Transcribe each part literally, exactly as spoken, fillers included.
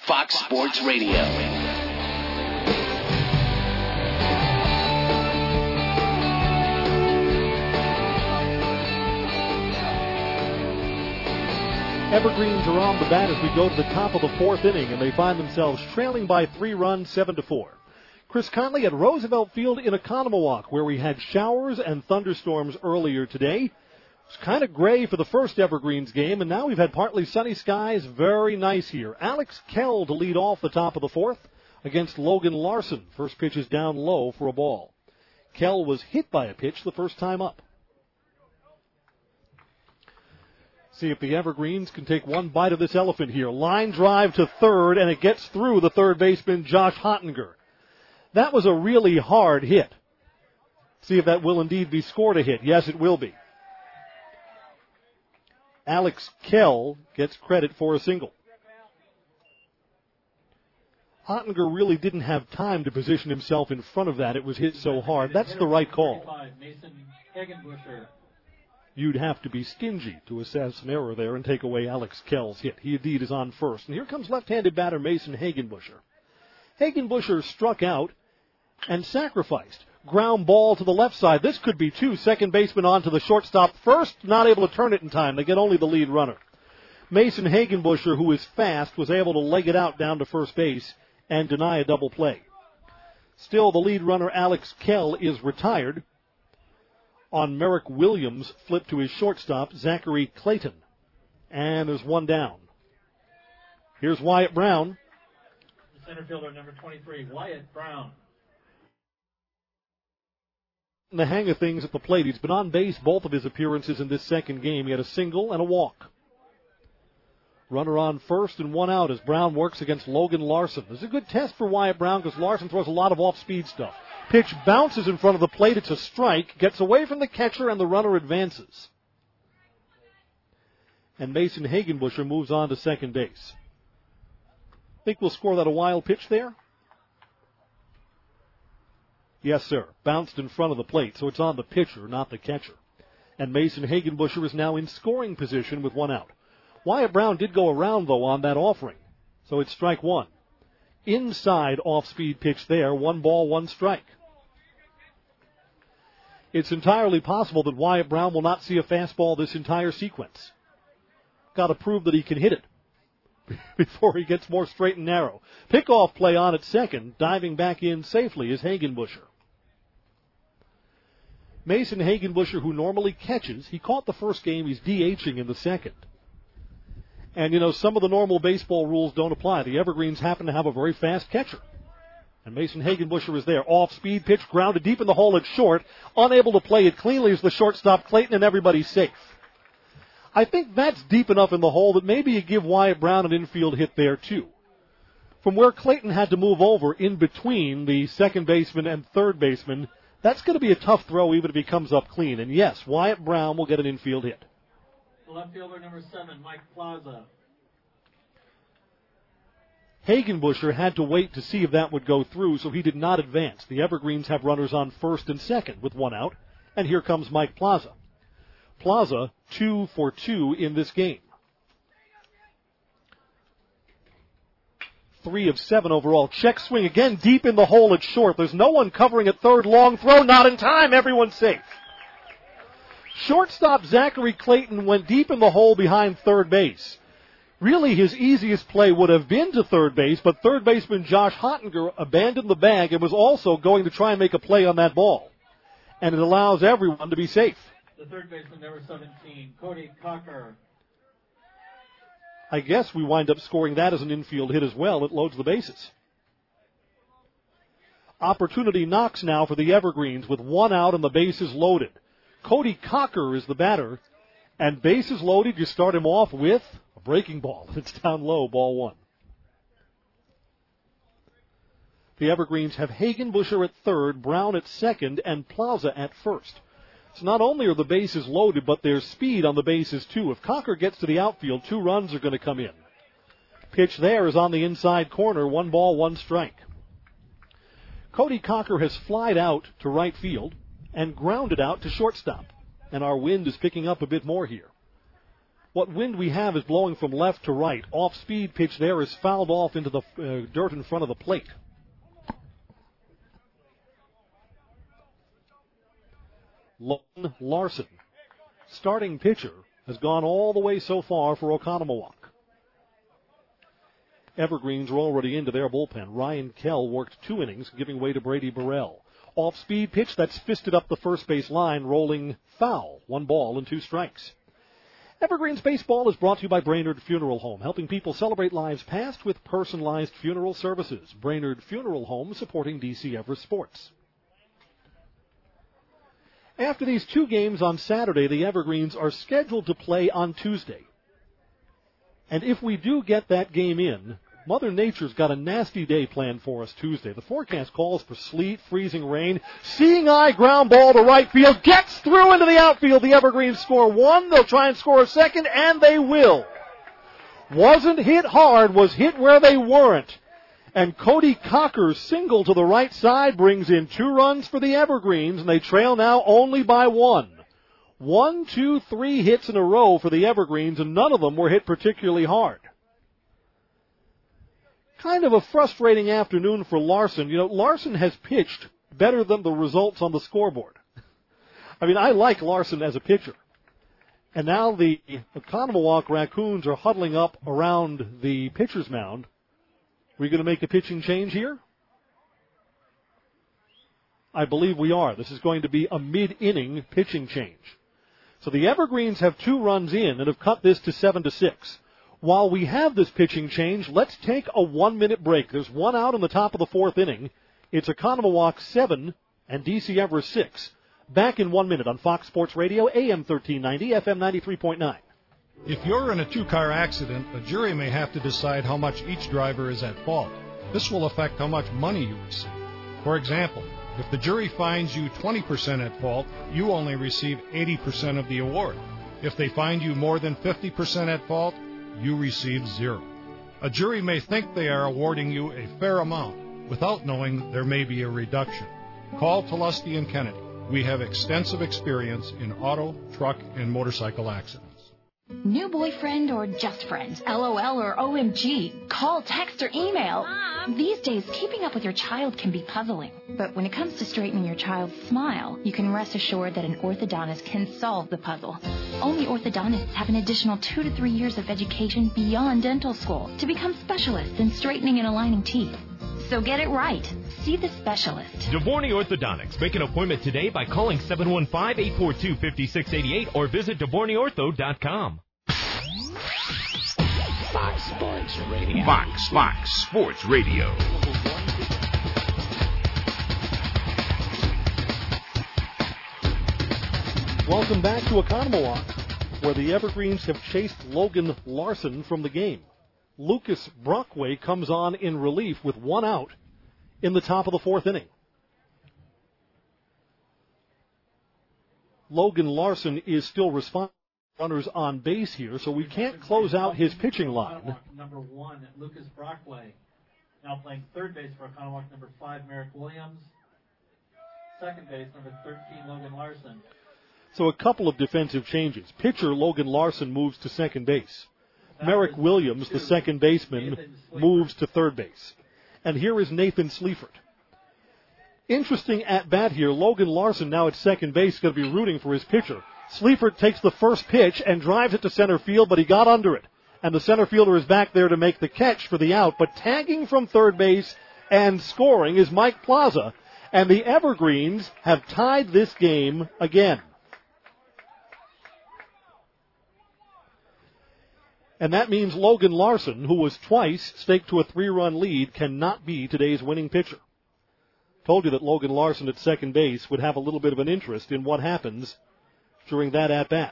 Fox Sports Radio. Evergreens are on the bat as we go to the top of the fourth inning, and they find themselves trailing by three runs, seven to four. Chris Conley at Roosevelt Field in Oconomowoc, where we had showers and thunderstorms earlier today. It was kind of gray for the first Evergreens game, and now we've had partly sunny skies. Very nice here. Alex Kell to lead off the top of the fourth against Logan Larson. First pitch is down low for a ball. Kell was hit by a pitch the first time up. See if the Evergreens can take one bite of this elephant here. Line drive to third, and it gets through the third baseman, Josh Hottinger. That was a really hard hit. See if that will indeed be scored a hit. Yes, it will be. Alex Kell gets credit for a single. Hottinger really didn't have time to position himself in front of that. It was hit so hard. That's the right call. You'd have to be stingy to assess an error there and take away Alex Kell's hit. He indeed is on first. And here comes left-handed batter Mason Hagenbusher. Hagenbusher struck out and sacrificed. Ground ball to the left side. This could be two. Second baseman on to the shortstop first. Not able to turn it in time. They get only the lead runner. Mason Hagenbusher, who is fast, was able to leg it out down to first base and deny a double play. Still, the lead runner, Alex Kell, is retired. On Merrick Williams, flip to his shortstop, Zachary Clayton. And there's one down. Here's Wyatt Brown. The center fielder, number twenty-three, Wyatt Brown. In the hang of things at the plate, he's been on base both of his appearances in this second game. He had a single and a walk. Runner on first and one out as Brown works against Logan Larson. This is a good test for Wyatt Brown because Larson throws a lot of off-speed stuff. Pitch bounces in front of the plate. It's a strike. Gets away from the catcher, and the runner advances. And Mason Hagenbusher moves on to second base. Think we'll score that a wild pitch there? Yes, sir. Bounced in front of the plate, so it's on the pitcher, not the catcher. And Mason Hagenbusher is now in scoring position with one out. Wyatt Brown did go around, though, on that offering. So it's strike one. Inside off-speed pitch there. One ball, one strike. It's entirely possible that Wyatt Brown will not see a fastball this entire sequence. Got to prove that he can hit it before he gets more straight and narrow. Pickoff play on at second. Diving back in safely is Hagenbusher. Mason Hagenbusher, who normally catches, he caught the first game. He's DHing in the second. And, you know, some of the normal baseball rules don't apply. The Evergreens happen to have a very fast catcher. And Mason Hagenbusher is there. Off-speed pitch, grounded deep in the hole at short. Unable to play it cleanly as the shortstop, Clayton, and everybody's safe. I think that's deep enough in the hole that maybe you give Wyatt Brown an infield hit there, too. From where Clayton had to move over in between the second baseman and third baseman, that's going to be a tough throw even if he comes up clean. And, yes, Wyatt Brown will get an infield hit. The left fielder, number seven, Mike Plaza. Hagenbusher had to wait to see if that would go through, so he did not advance. The Evergreens have runners on first and second with one out. And here comes Mike Plaza. Plaza, two for two in this game. Three of seven overall. Check swing again deep in the hole at short. There's no one covering at third. Long throw, not in time. Everyone's safe. Shortstop Zachary Clayton went deep in the hole behind third base. Really, his easiest play would have been to third base, but third baseman Josh Hottinger abandoned the bag and was also going to try and make a play on that ball. And it allows everyone to be safe. The third baseman, number seventeen, Cody Cocker. I guess we wind up scoring that as an infield hit as well. It loads the bases. Opportunity knocks now for the Evergreens with one out and the bases loaded. Cody Cocker is the batter, and bases loaded. You start him off with a breaking ball. It's down low, ball one. The Evergreens have Hagenbusher at third, Brown at second, and Plaza at first. So not only are the bases loaded, but there's speed on the bases too. If Cocker gets to the outfield, two runs are going to come in. Pitch there is on the inside corner, one ball, one strike. Cody Cocker has flied out to right field and grounded out to shortstop. And our wind is picking up a bit more here. what wind we have is blowing from left to right. Off-speed pitch there is fouled off into the uh, dirt in front of the plate. Logan Larson, starting pitcher, has gone all the way so far for Oconomowoc. Evergreens are already into their bullpen. Ryan Kell worked two innings, giving way to Brady Burrell. Off-speed pitch that's fisted up the first base line, rolling foul. One ball and two strikes. Evergreens Baseball is brought to you by Brainerd Funeral Home, helping people celebrate lives past with personalized funeral services. Brainerd Funeral Home supporting D C Everest sports. After these two games on Saturday, the Evergreens are scheduled to play on Tuesday. And if we do get that game in, Mother Nature's got a nasty day planned for us Tuesday. The forecast calls for sleet, freezing rain. Seeing eye ground ball to right field. Gets through into the outfield. The Evergreens score one. They'll try and score a second, and they will. Wasn't hit hard, was hit where they weren't. And Cody Cocker's single to the right side brings in two runs for the Evergreens, and they trail now only by one. One, two, three hits in a row for the Evergreens, and none of them were hit particularly hard. Kind of a frustrating afternoon for Larson. You know, Larson has pitched better than the results on the scoreboard. I mean, I like Larson as a pitcher. And now the Oconomowoc Raccoons are huddling up around the pitcher's mound. Are we going to make a pitching change here? I believe we are. This is going to be a mid-inning pitching change. So the Evergreens have two runs in and have cut this to seven to six. While we have this pitching change, let's take a one-minute break. There's one out in the top of the fourth inning. It's Oconomowoc seven and D C Everest six. Back in one minute on Fox Sports Radio, A M thirteen ninety, F M ninety-three point nine. If you're in a two-car accident, a jury may have to decide how much each driver is at fault. This will affect how much money you receive. For example, if the jury finds you twenty percent at fault, you only receive eighty percent of the award. If they find you more than fifty percent at fault, you receive zero. A jury may think they are awarding you a fair amount without knowing there may be a reduction. Call Tullusty and Kennedy. We have extensive experience in auto, truck, and motorcycle accidents. New boyfriend or just friends? LOL or O M G? Call, text, or email. Mom. These days, keeping up with your child can be puzzling. But when it comes to straightening your child's smile, you can rest assured that an orthodontist can solve the puzzle. Only orthodontists have an additional two to three years of education beyond dental school to become specialists in straightening and aligning teeth. So get it right. See the specialist. DeVorny Orthodontics. Make an appointment today by calling seven one five, eight four two, five six eight eight or visit devorny ortho dot com. Fox Sports Radio. Fox, Fox Sports Radio. Welcome back to Oconomowoc, where the Evergreens have chased Logan Larson from the game. Lucas Brockway comes on in relief with one out in the top of the fourth inning. Logan Larson is still responding. Runners on base here, so we can't close out his pitching line. Number one, Lucas Brockway. Now playing third base for Oconomowoc, number five, Merrick Williams. Second base, number thirteen, Logan Larson. So a couple of defensive changes. Pitcher Logan Larson moves to second base. Merrick Williams, the second baseman, moves to third base. And here is Nathan Sleifert. Interesting at bat here. Logan Larson now at second base is going to be rooting for his pitcher. Sleifert takes the first pitch and drives it to center field, but he got under it. And the center fielder is back there to make the catch for the out. But tagging from third base and scoring is Mike Plaza. And the Evergreens have tied this game again. And that means Logan Larson, who was twice staked to a three-run lead, cannot be today's winning pitcher. Told you that Logan Larson at second base would have a little bit of an interest in what happens during that at-bat.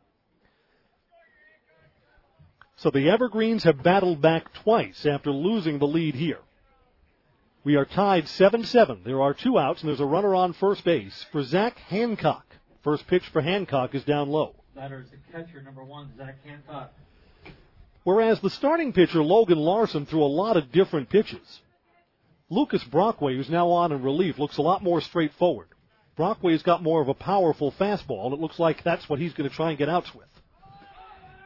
So the Evergreens have battled back twice after losing the lead here. We are tied seven seven. There are two outs, and there's a runner on first base for Zach Hancock. First pitch for Hancock is down low. Batter is the catcher, number one, Zach Hancock. Whereas the starting pitcher, Logan Larson, threw a lot of different pitches. Lucas Brockway, who's now on in relief, looks a lot more straightforward. Brockway's got more of a powerful fastball, and it looks like that's what he's going to try and get outs with.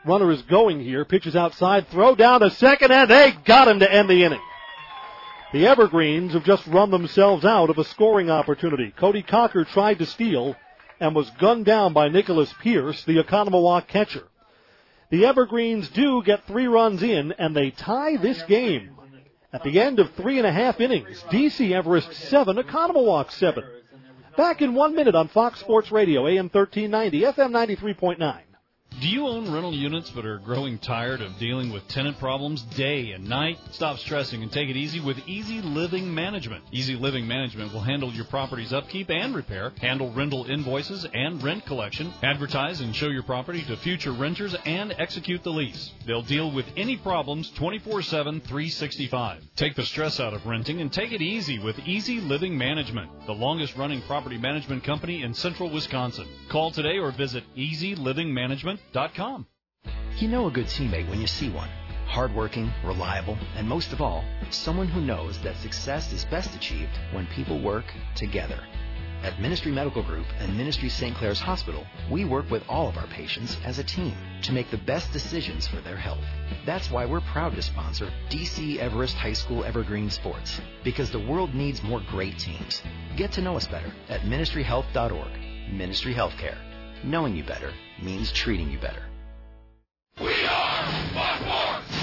Runner is going here. Pitches outside. Throw down to second, and they got him to end the inning. The Evergreens have just run themselves out of a scoring opportunity. Cody Cocker tried to steal and was gunned down by Nicholas Pierce, the Oconomowoc catcher. The Evergreens do get three runs in, and they tie this game. At the end of three and a half innings, D C Everest seven, Oconomowoc seven. Back in one minute on Fox Sports Radio, A M thirteen ninety, F M ninety-three point nine. Do you own rental units but are growing tired of dealing with tenant problems day and night? Stop stressing and take it easy with Easy Living Management. Easy Living Management will handle your property's upkeep and repair, handle rental invoices and rent collection, advertise and show your property to future renters, and execute the lease. They'll deal with any problems twenty-four seven, three sixty-five. Take the stress out of renting and take it easy with Easy Living Management, the longest running property management company in central Wisconsin. Call today or visit easy living management dot com. You know a good teammate when you see one. Hardworking, reliable, and most of all, someone who knows that success is best achieved when people work together. At Ministry Medical Group and Ministry Saint Clair's Hospital, we work with all of our patients as a team to make the best decisions for their health. That's why we're proud to sponsor D C Everest High School Evergreen Sports, because the world needs more great teams. Get to know us better at ministry health dot org. Ministry Healthcare. Knowing you better means treating you better. We are Fox Sports!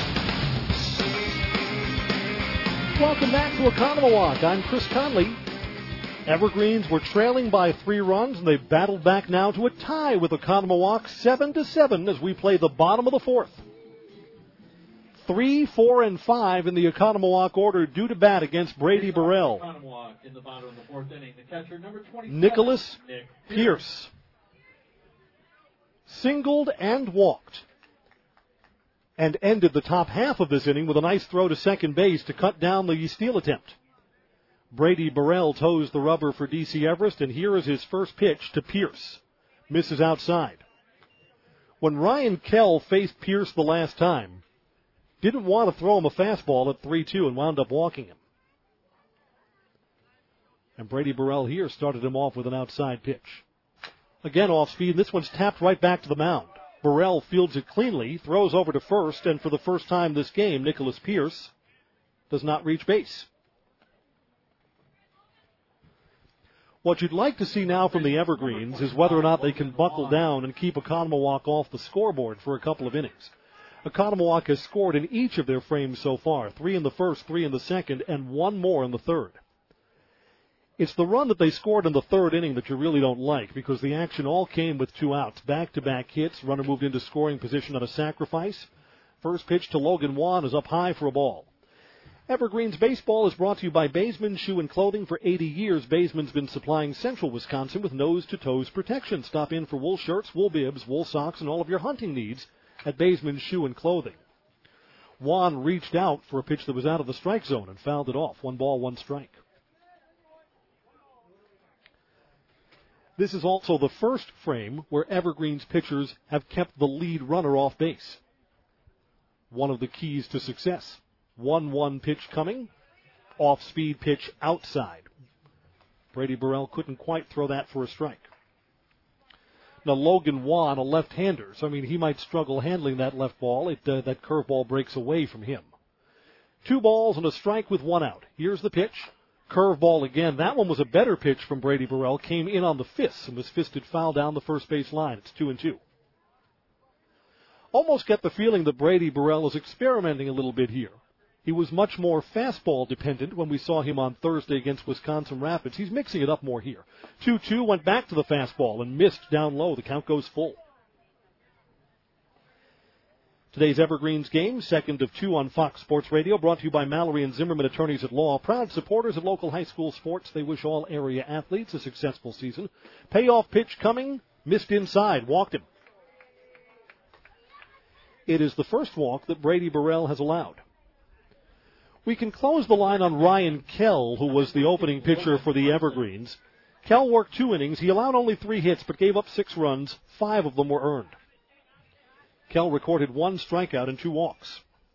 Welcome back to Oconomowoc. I'm Chris Conley. Evergreens were trailing by three runs, and they've battled back now to a tie with Oconomowoc, seven to seven, as we play the bottom of the fourth. Three, four, and five in the Oconomowoc order due to bat against Brady Burrell. In the bottom of the fourth inning, the catcher, number Nicholas Nick Pierce singled and walked and ended the top half of this inning with a nice throw to second base to cut down the steal attempt. Brady Burrell toes the rubber for D C Everest, and here is his first pitch to Pierce. Misses outside. When Ryan Kell faced Pierce the last time, didn't want to throw him a fastball at three two and wound up walking him. And Brady Burrell here started him off with an outside pitch. Again off speed, and this one's tapped right back to the mound. Burrell fields it cleanly, throws over to first, and for the first time this game, Nicholas Pierce does not reach base. What you'd like to see now from the Evergreens is whether or not they can buckle down and keep Oconomowoc off the scoreboard for a couple of innings. Oconomowoc has scored in each of their frames so far, three in the first, three in the second, and one more in the third. It's the run that they scored in the third inning that you really don't like, because the action all came with two outs. Back-to-back hits, runner moved into scoring position on a sacrifice. First pitch to Logan Wan is up high for a ball. Evergreens Baseball is brought to you by Baseman Shoe and Clothing. For eighty years, Baseman's been supplying central Wisconsin with nose-to-toes protection. Stop in for wool shirts, wool bibs, wool socks, and all of your hunting needs at Baseman Shoe and Clothing. Wan reached out for a pitch that was out of the strike zone and fouled it off. One ball, one strike. This is also the first frame where Evergreens pitchers have kept the lead runner off base. One of the keys to success. one one pitch coming. Off-speed pitch outside. Brady Burrell couldn't quite throw that for a strike. Now Logan Wan, a left-hander, so I mean he might struggle handling that left ball. It, uh, that curveball breaks away from him. Two balls and a strike with one out. Here's the pitch. Curveball again. That one was a better pitch from Brady Burrell. Came in on the fists and was fisted foul down the first base line. It's two and two. Almost get the feeling that Brady Burrell is experimenting a little bit here. He was much more fastball dependent when we saw him on Thursday against Wisconsin Rapids. He's mixing it up more here. two two, went back to the fastball and missed down low. The count goes full. Today's Evergreens game, second of two on Fox Sports Radio, brought to you by Mallory and Zimmerman Attorneys at Law. Proud supporters of local high school sports. They wish all area athletes a successful season. Payoff pitch coming, missed inside, walked him. It is the first walk that Brady Burrell has allowed. We can close the line on Ryan Kell, who was the opening pitcher for the Evergreens. Kell worked two innings. He allowed only three hits, but gave up six runs. Five of them were earned. Kell recorded one strikeout and two walks.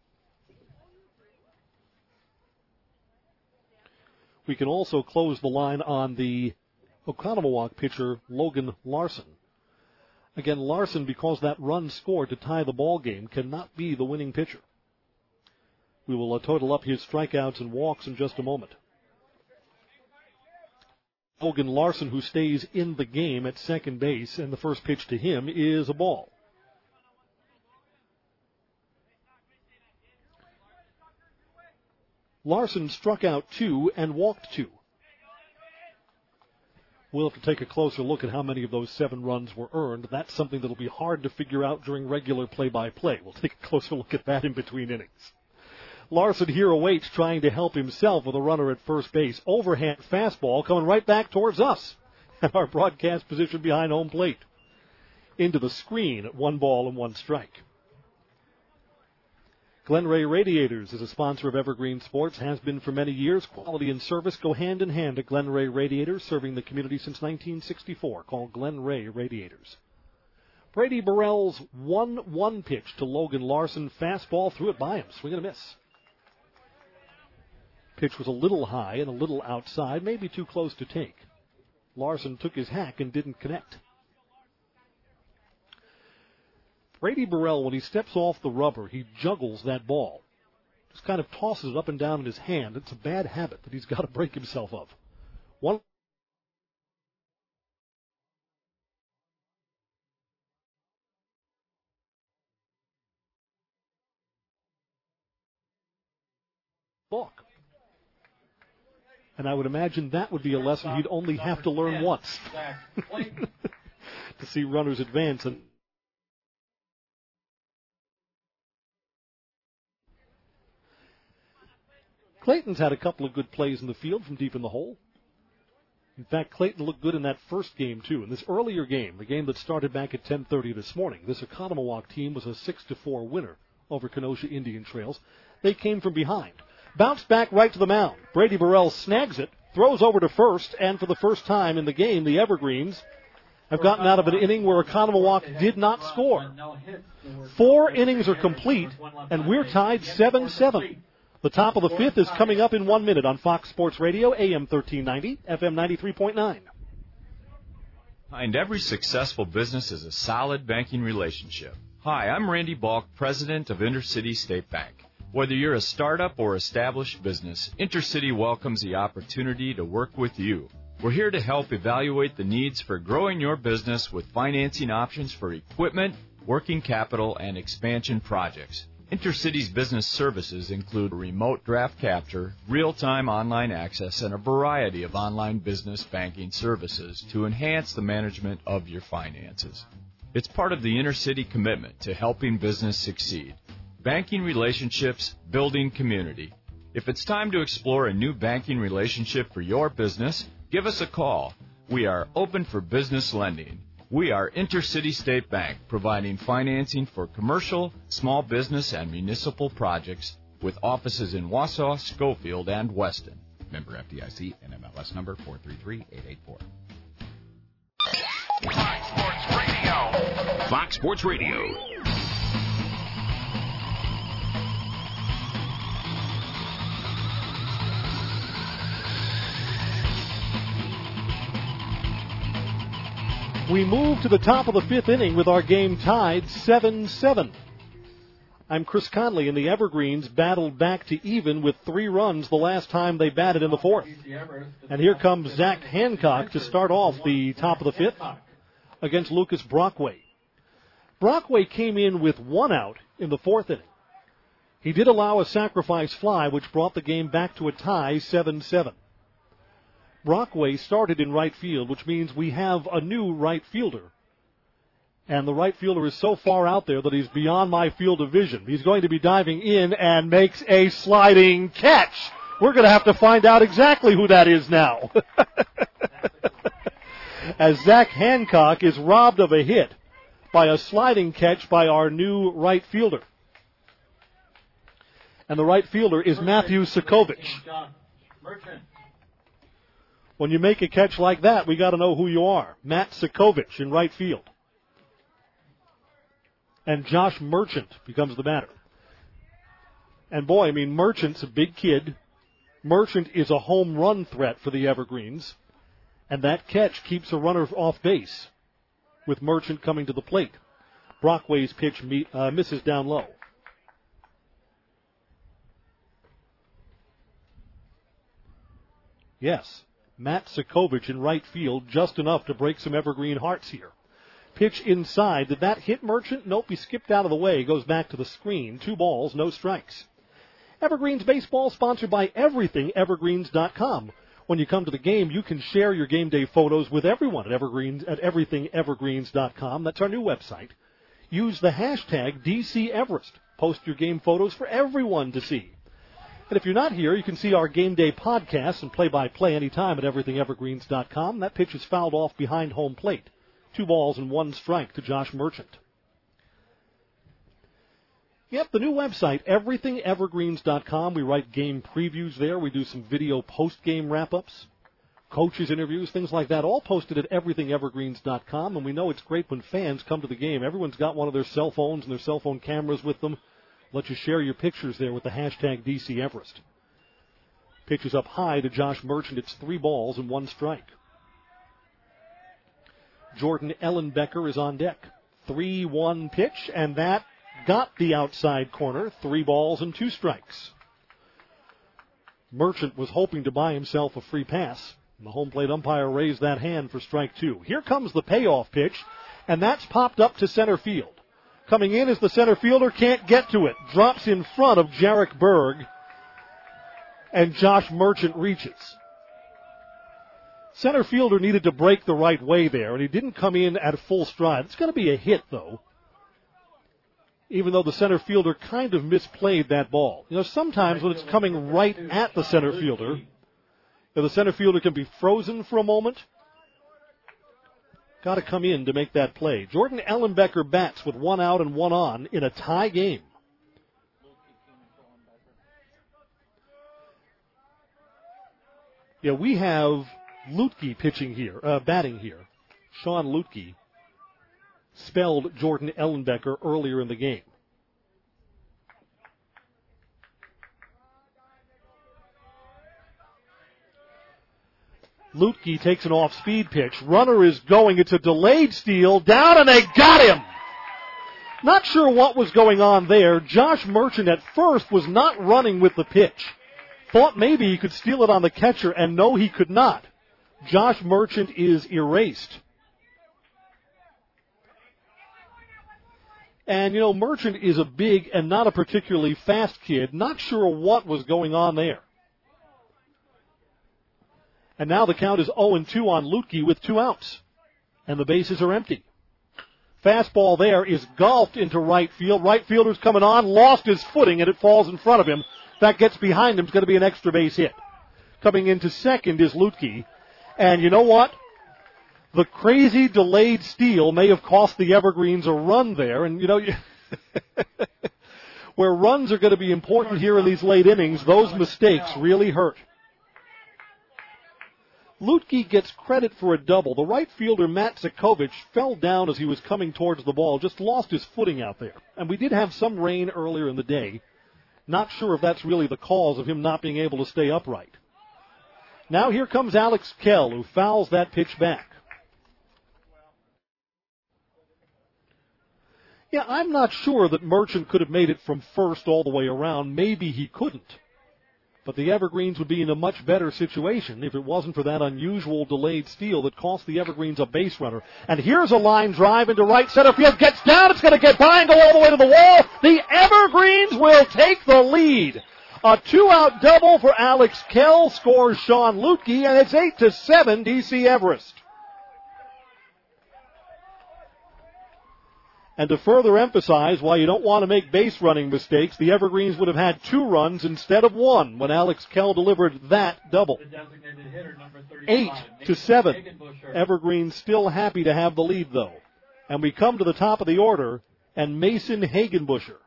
We can also close the line on the Oconomowoc pitcher, Logan Larson. Again, Larson, because that run scored to tie the ball game, cannot be the winning pitcher. We will uh, total up his strikeouts and walks in just a moment. Logan Larson, who stays in the game at second base, and the first pitch to him is a ball. Larson struck out two and walked two. We'll have to take a closer look at how many of those seven runs were earned. That's something that will be hard to figure out during regular play-by-play. We'll take a closer look at that in between innings. Larson here awaits, trying to help himself with a runner at first base. Overhand fastball coming right back towards us at our broadcast position behind home plate. Into the screen at one ball and one strike. Glenray Radiators is a sponsor of Evergreen Sports, has been for many years. Quality and service go hand in hand at Glenray Radiators, serving the community since nineteen sixty-four. Call Glenray Radiators. Brady Burrell's one one pitch to Logan Larson. Fastball threw it by him. Swing and a miss. Pitch was a little high and a little outside, maybe too close to take. Larson took his hack and didn't connect. Brady Burrell, when he steps off the rubber, he juggles that ball. Just kind of tosses it up and down in his hand. It's a bad habit that he's got to break himself of. One. Balk. And I would imagine that would be a lesson he'd only have to learn once to see runners advance. And Clayton's had a couple of good plays in the field from deep in the hole. In fact, Clayton looked good in that first game, too. In this earlier game, the game that started back at ten thirty this morning, this Oconomowoc team was a six to four winner over Kenosha Indian Trails. They came from behind. Bounced back right to the mound. Brady Burrell snags it, throws over to first, and for the first time in the game, the Evergreens have gotten out of an inning where Oconomowoc did not score. Four innings are complete, and we're tied seven seven. The top of the fifth is coming up in one minute on Fox Sports Radio, A M thirteen ninety, F M ninety-three point nine. Behind every successful business is a solid banking relationship. Hi, I'm Randy Balk, president of Intercity State Bank. Whether you're a startup or established business, Intercity welcomes the opportunity to work with you. We're here to help evaluate the needs for growing your business with financing options for equipment, working capital, and expansion projects. Intercity's business services include remote draft capture, real-time online access, and a variety of online business banking services to enhance the management of your finances. It's part of the Intercity commitment to helping business succeed. Banking relationships, building community. If it's time to explore a new banking relationship for your business, give us a call. We are open for business lending. We are Intercity State Bank, providing financing for commercial, small business, and municipal projects with offices in Wausau, Schofield, and Weston. Member F D I C and M L S number four three three eight eight four. Fox Sports Radio. Fox Sports Radio. We move to the top of the fifth inning with our game tied seven seven. I'm Chris Conley, and the Evergreens battled back to even with three runs the last time they batted in the fourth. And here comes Zach Hancock to start off the top of the fifth against Lucas Brockway. Brockway came in with one out in the fourth inning. He did allow a sacrifice fly, which brought the game back to a tie, seven seven. Brockway started in right field, which means we have a new right fielder. And the right fielder is so far out there that he's beyond my field of vision. He's going to be diving in and makes a sliding catch. We're going to have to find out exactly who that is now. As Zach Hancock is robbed of a hit by a sliding catch by our new right fielder. And the right fielder is Matthew Sokovich. When you make a catch like that, we got to know who you are. Matt Sokovich in right field. And Josh Merchant becomes the batter. And boy, I mean, Merchant's a big kid. Merchant is a home run threat for the Evergreens. And that catch keeps a runner off base. with Merchant coming to the plate. Brockway's pitch me, uh, misses down low. Yes, Matt Sokovich in right field, just enough to break some Evergreen hearts here. Pitch inside. Did that hit Merchant? Nope, he skipped out of the way. Goes back to the screen. Two balls, no strikes. Evergreens baseball sponsored by everything evergreens dot com. When you come to the game, you can share your game day photos with everyone at Evergreens at everything evergreens dot com. That's our new website. Use the hashtag D C Everest. Post your game photos for everyone to see. And if you're not here, you can see our game day podcasts and play-by-play anytime at everything evergreens dot com. That pitch is fouled off behind home plate. Two balls and one strike to Josh Merchant. Yep, the new website, everything evergreens dot com. We write game previews there. We do some video post-game wrap-ups, coaches interviews, things like that, all posted at everything evergreens dot com. And we know it's great when fans come to the game. Everyone's got one of their cell phones and their cell phone cameras with them. Let you share your pictures there with the hashtag D C Everest. Pitch is up high to Josh Merchant. It's three balls and one strike. Jordan Ellenbecker is on deck. three one pitch, and that got the outside corner. Three balls and two strikes. Merchant was hoping to buy himself a free pass. The home plate umpire raised that hand for strike two. Here comes the payoff pitch, and that's popped up to center field. Coming in as the center fielder, can't get to it. Drops in front of Jarek Berg, and Josh Merchant reaches. Center fielder needed to break the right way there, and he didn't come in at full stride. It's going to be a hit, though, even though the center fielder kind of misplayed that ball. You know, sometimes when it's coming right at the center fielder, the center fielder can be frozen for a moment. Got to come in to make that play. Jordan Ellenbecker bats with one out and one on in a tie game. Yeah, we have Lutke pitching here, uh, batting here. Sean Lutke spelled Jordan Ellenbecker earlier in the game. Lutke takes an off-speed pitch. Runner is going. It's a delayed steal. Down, and they got him. Not sure what was going on there. Josh Merchant at first was not running with the pitch. Thought maybe he could steal it on the catcher, and no, he could not. Josh Merchant is erased. And, you know, Merchant is a big and not a particularly fast kid. Not sure what was going on there. And now the count is oh and two on Lutke with two outs. And the bases are empty. Fastball there is golfed into right field. Right fielder's coming on, lost his footing, and it falls in front of him. That gets behind him. It's going to be an extra base hit. Coming into second is Lutke. And you know what? The crazy delayed steal may have cost the Evergreens a run there. And, you know, where runs are going to be important here in these late innings, those mistakes really hurt. Lutke gets credit for a double. The right fielder, Matt Sokovich, fell down as he was coming towards the ball, just lost his footing out there. And we did have some rain earlier in the day. Not sure if that's really the cause of him not being able to stay upright. Now here comes Alex Kell, who fouls that pitch back. Yeah, I'm not sure that Merchant could have made it from first all the way around. Maybe he couldn't. But the Evergreens would be in a much better situation if it wasn't for that unusual delayed steal that cost the Evergreens a base runner. And here's a line drive into right center field. Gets down. It's going to get by and go all the way to the wall. The Evergreens will take the lead. A two-out double for Alex Kell scores Sean Lutke, and it's eight to seven D C Everest. And to further emphasize why you don't want to make base running mistakes, the Evergreens would have had two runs instead of one when Alex Kell delivered that double. Eight to seven. Evergreens still happy to have the lead, though. And we come to the top of the order, and Mason Hagenbusher.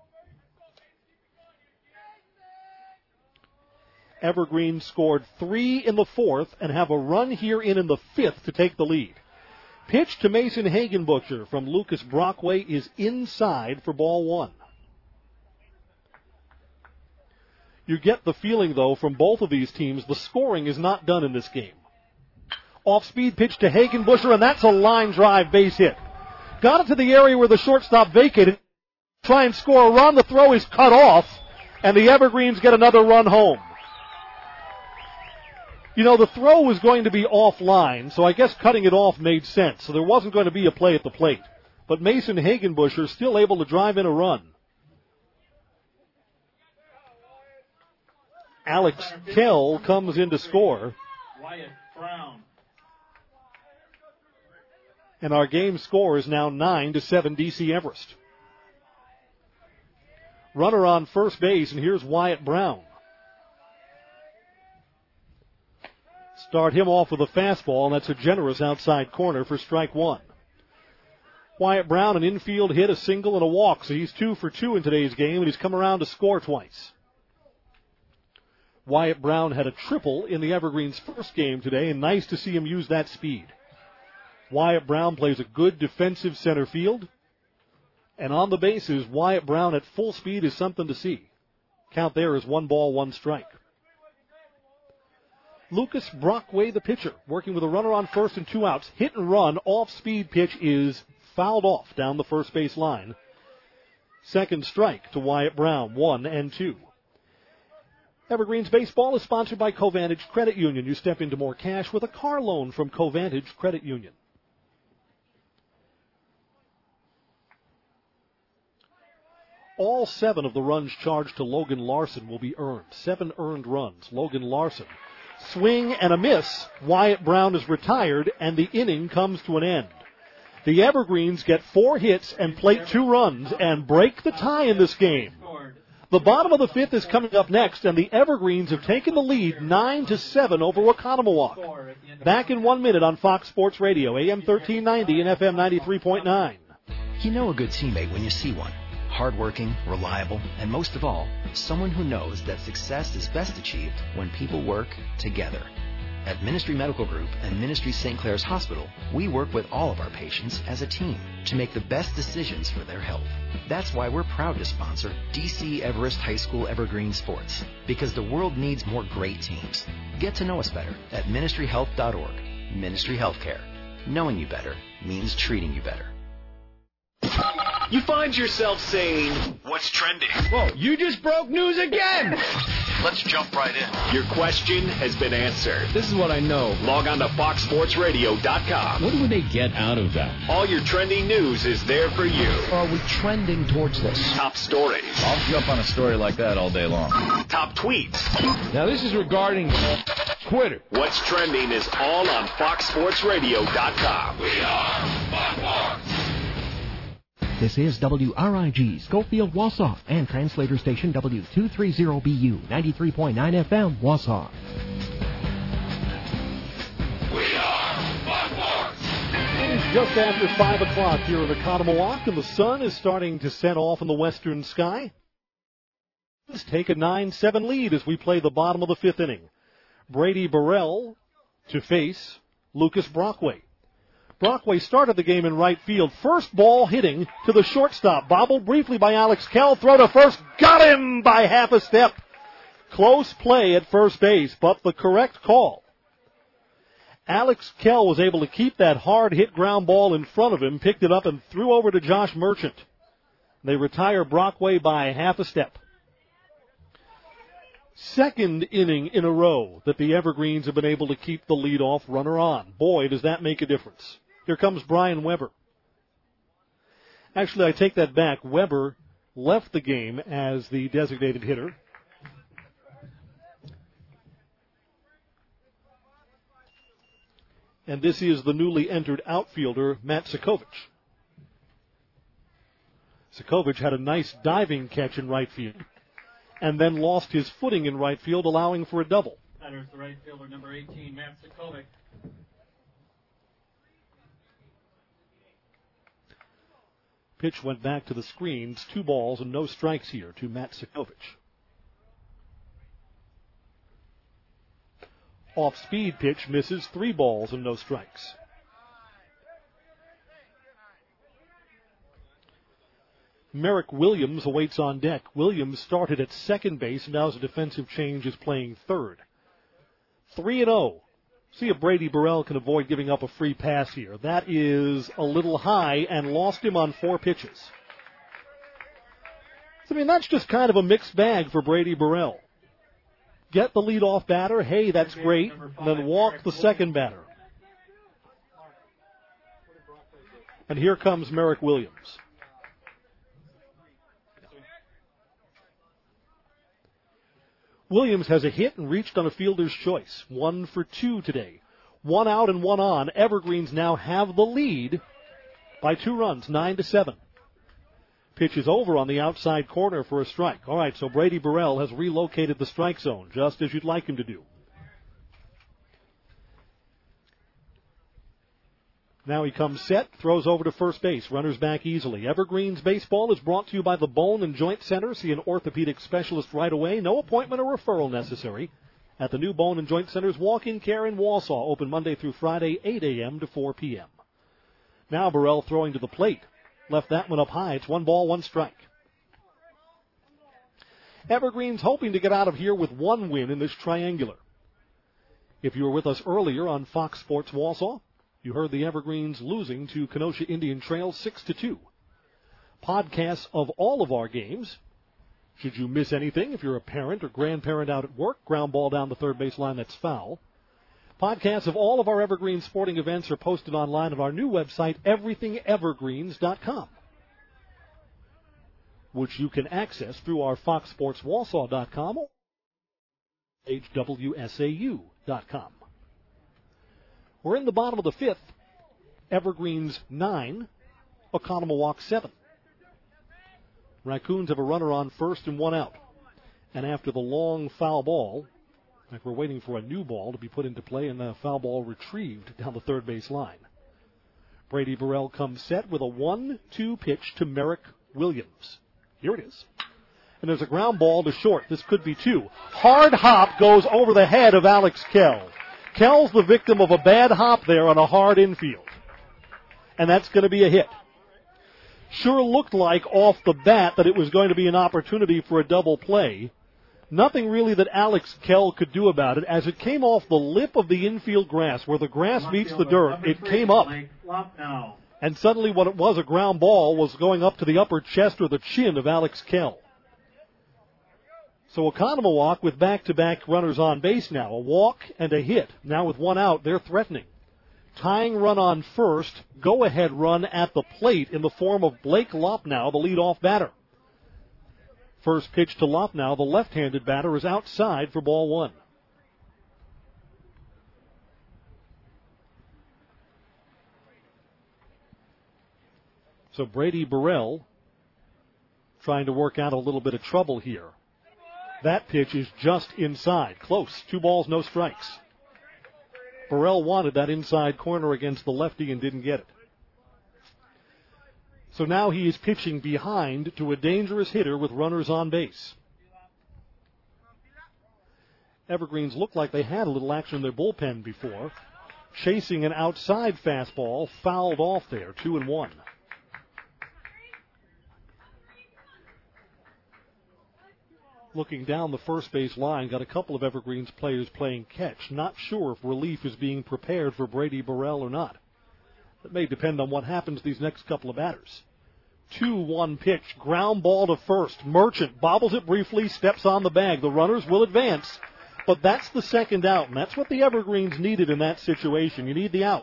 Evergreens scored three in the fourth and have a run here in in the fifth to take the lead. Pitch to Mason Hagenbusher from Lucas Brockway is inside for ball one. You get the feeling, though, from both of these teams, the scoring is not done in this game. Off-speed pitch to Hagenbusher, and that's a line drive base hit. Got it to the area where the shortstop vacated. Try and score a run. The throw is cut off, and the Evergreens get another run home. You know, the throw was going to be offline, so I guess cutting it off made sense. So there wasn't going to be a play at the plate. But Mason Hagenbusher still able to drive in a run. Alex Kell comes in to score. Wyatt Brown. And our game score is now nine to seven D C Everest. Runner on first base, and here's Wyatt Brown. Start him off with a fastball, and that's a generous outside corner for strike one. Wyatt Brown, an infield hit, a single, and a walk, so he's two for two in today's game, and he's come around to score twice. Wyatt Brown had a triple in the Evergreens' first game today, and nice to see him use that speed. Wyatt Brown plays a good defensive center field, and on the bases, Wyatt Brown at full speed is something to see. Count there is one ball, one strike. Lucas Brockway, the pitcher, working with a runner on first and two outs. Hit and run, off-speed pitch is fouled off down the first base line. Second strike to Wyatt Brown, one and two. Evergreens Baseball is sponsored by Covantage Credit Union. You step into more cash with a car loan from Covantage Credit Union. All seven of the runs charged to Logan Larson will be earned. Seven earned runs. Logan Larson. Swing and a miss. Wyatt Brown is retired, and the inning comes to an end. The Evergreens get four hits and plate two runs and break the tie in this game. The bottom of the fifth is coming up next, and the Evergreens have taken the lead nine to seven over Oconomowoc. Back in one minute on Fox Sports Radio, A M thirteen ninety and F M ninety-three point nine. You know a good teammate when you see one. Hardworking, reliable, and most of all, someone who knows that success is best achieved when people work together. At Ministry Medical Group and Ministry Saint Clair's Hospital, we work with all of our patients as a team to make the best decisions for their health. That's why we're proud to sponsor D C Everest High School Evergreen Sports, because the world needs more great teams. Get to know us better at ministry health dot org. Ministry Healthcare. Knowing you better means treating you better. You find yourself saying, what's trending? Whoa, you just broke news again! Let's jump right in. Your question has been answered. This is what I know. Log on to fox sports radio dot com. What would they get out of that? All your trending news is there for you. Are we trending towards this? Top stories. I'll jump on a story like that all day long. Top tweets. Now this is regarding Twitter. What's trending is all on fox sports radio dot com. We are Fox Sports. This is W R I G, Schofield, Wausau, and translator station W two thirty B U, ninety-three point nine F M, Wausau. We are Fox Sports. It's just after five o'clock here in Oconomowoc, and the sun is starting to set off in the western sky. Let's take a nine seven lead as we play the bottom of the fifth inning. Brady Burrell to face Lucas Brockway. Brockway started the game in right field. First ball hitting to the shortstop. Bobbled briefly by Alex Kell. Throw to first. Got him by half a step. Close play at first base, but the correct call. Alex Kell was able to keep that hard hit ground ball in front of him, picked it up and threw over to Josh Merchant. They retire Brockway by half a step. Second inning in a row that the Evergreens have been able to keep the leadoff runner on. Boy, does that make a difference. Here comes Brian Weber. Actually, I take that back. Weber left the game as the designated hitter. And this is the newly entered outfielder, Matt Sikovich. Sikovich had a nice diving catch in right field and then lost his footing in right field, allowing for a double. Batters the right fielder, number eighteen, Matt Sikovich. Pitch went back to the screens. Two balls and no strikes here to Matt Sikovich. Off-speed pitch misses. Three balls and no strikes. Merrick Williams awaits on deck. Williams started at second base, and now as a defensive change is playing third. three and oh See if Brady Burrell can avoid giving up a free pass here. That is a little high and lost him on four pitches. So, I mean, that's just kind of a mixed bag for Brady Burrell. Get the leadoff batter, hey, that's great, and then walk the second batter. And here comes Merrick Williams. Williams has a hit and reached on a fielder's choice. One for two today. One out and one on. Evergreens now have the lead by two runs, nine to seven. Pitch is over on the outside corner for a strike. All right, so Brady Burrell has relocated the strike zone, just as you'd like him to do. Now he comes set, throws over to first base, runners back easily. Evergreens baseball is brought to you by the Bone and Joint Center. See an orthopedic specialist right away. No appointment or referral necessary at the new Bone and Joint Center's walk-in care in Wausau. Open Monday through Friday, eight a.m. to four p.m. Now Burrell throwing to the plate. Left that one up high. It's one ball, one strike. Evergreens hoping to get out of here with one win in this triangular. If you were with us earlier on Fox Sports Wausau, you heard the Evergreens losing to Kenosha Indian Trail six to two. Podcasts of all of our games. Should you miss anything, if you're a parent or grandparent out at work, ground ball down the third base line, that's foul. Podcasts of all of our Evergreen sporting events are posted online at our new website, everything evergreens dot com, which you can access through our fox sports wausau dot com or H W S A U dot com. We're in the bottom of the fifth. Evergreens nine, Oconomowoc seven. Raccoons have a runner on first and one out. And after the long foul ball, like we're waiting for a new ball to be put into play, and the foul ball retrieved down the third base line. Brady Burrell comes set with a one two pitch to Merrick Williams. Here it is. And there's a ground ball to short. This could be two. Hard hop goes over the head of Alex Kell. Kell's the victim of a bad hop there on a hard infield. And that's going to be a hit. Sure looked like off the bat that it was going to be an opportunity for a double play. Nothing really that Alex Kell could do about it. As it came off the lip of the infield grass, where the grass meets the dirt, it came up. And suddenly what it was, a ground ball, was going up to the upper chest or the chin of Alex Kell. So Oconomowoc with back-to-back runners on base now. A walk and a hit. Now with one out, they're threatening. Tying run on first, go-ahead run at the plate in the form of Blake Lopnow, the leadoff batter. First pitch to Lopnow, the left-handed batter, is outside for ball one. So Brady Burrell trying to work out a little bit of trouble here. That pitch is just inside. Close. Two balls, no strikes. Burrell wanted that inside corner against the lefty and didn't get it. So now he is pitching behind to a dangerous hitter with runners on base. Evergreens looked like they had a little action in their bullpen before. Chasing an outside fastball, fouled off there, two and one. Looking down the first base line, got a couple of Evergreens players playing catch. Not sure if relief is being prepared for Brady Burrell or not. That may depend on what happens these next couple of batters. two one pitch, ground ball to first. Merchant bobbles it briefly, steps on the bag. The runners will advance, but that's the second out, and that's what the Evergreens needed in that situation. You need the out.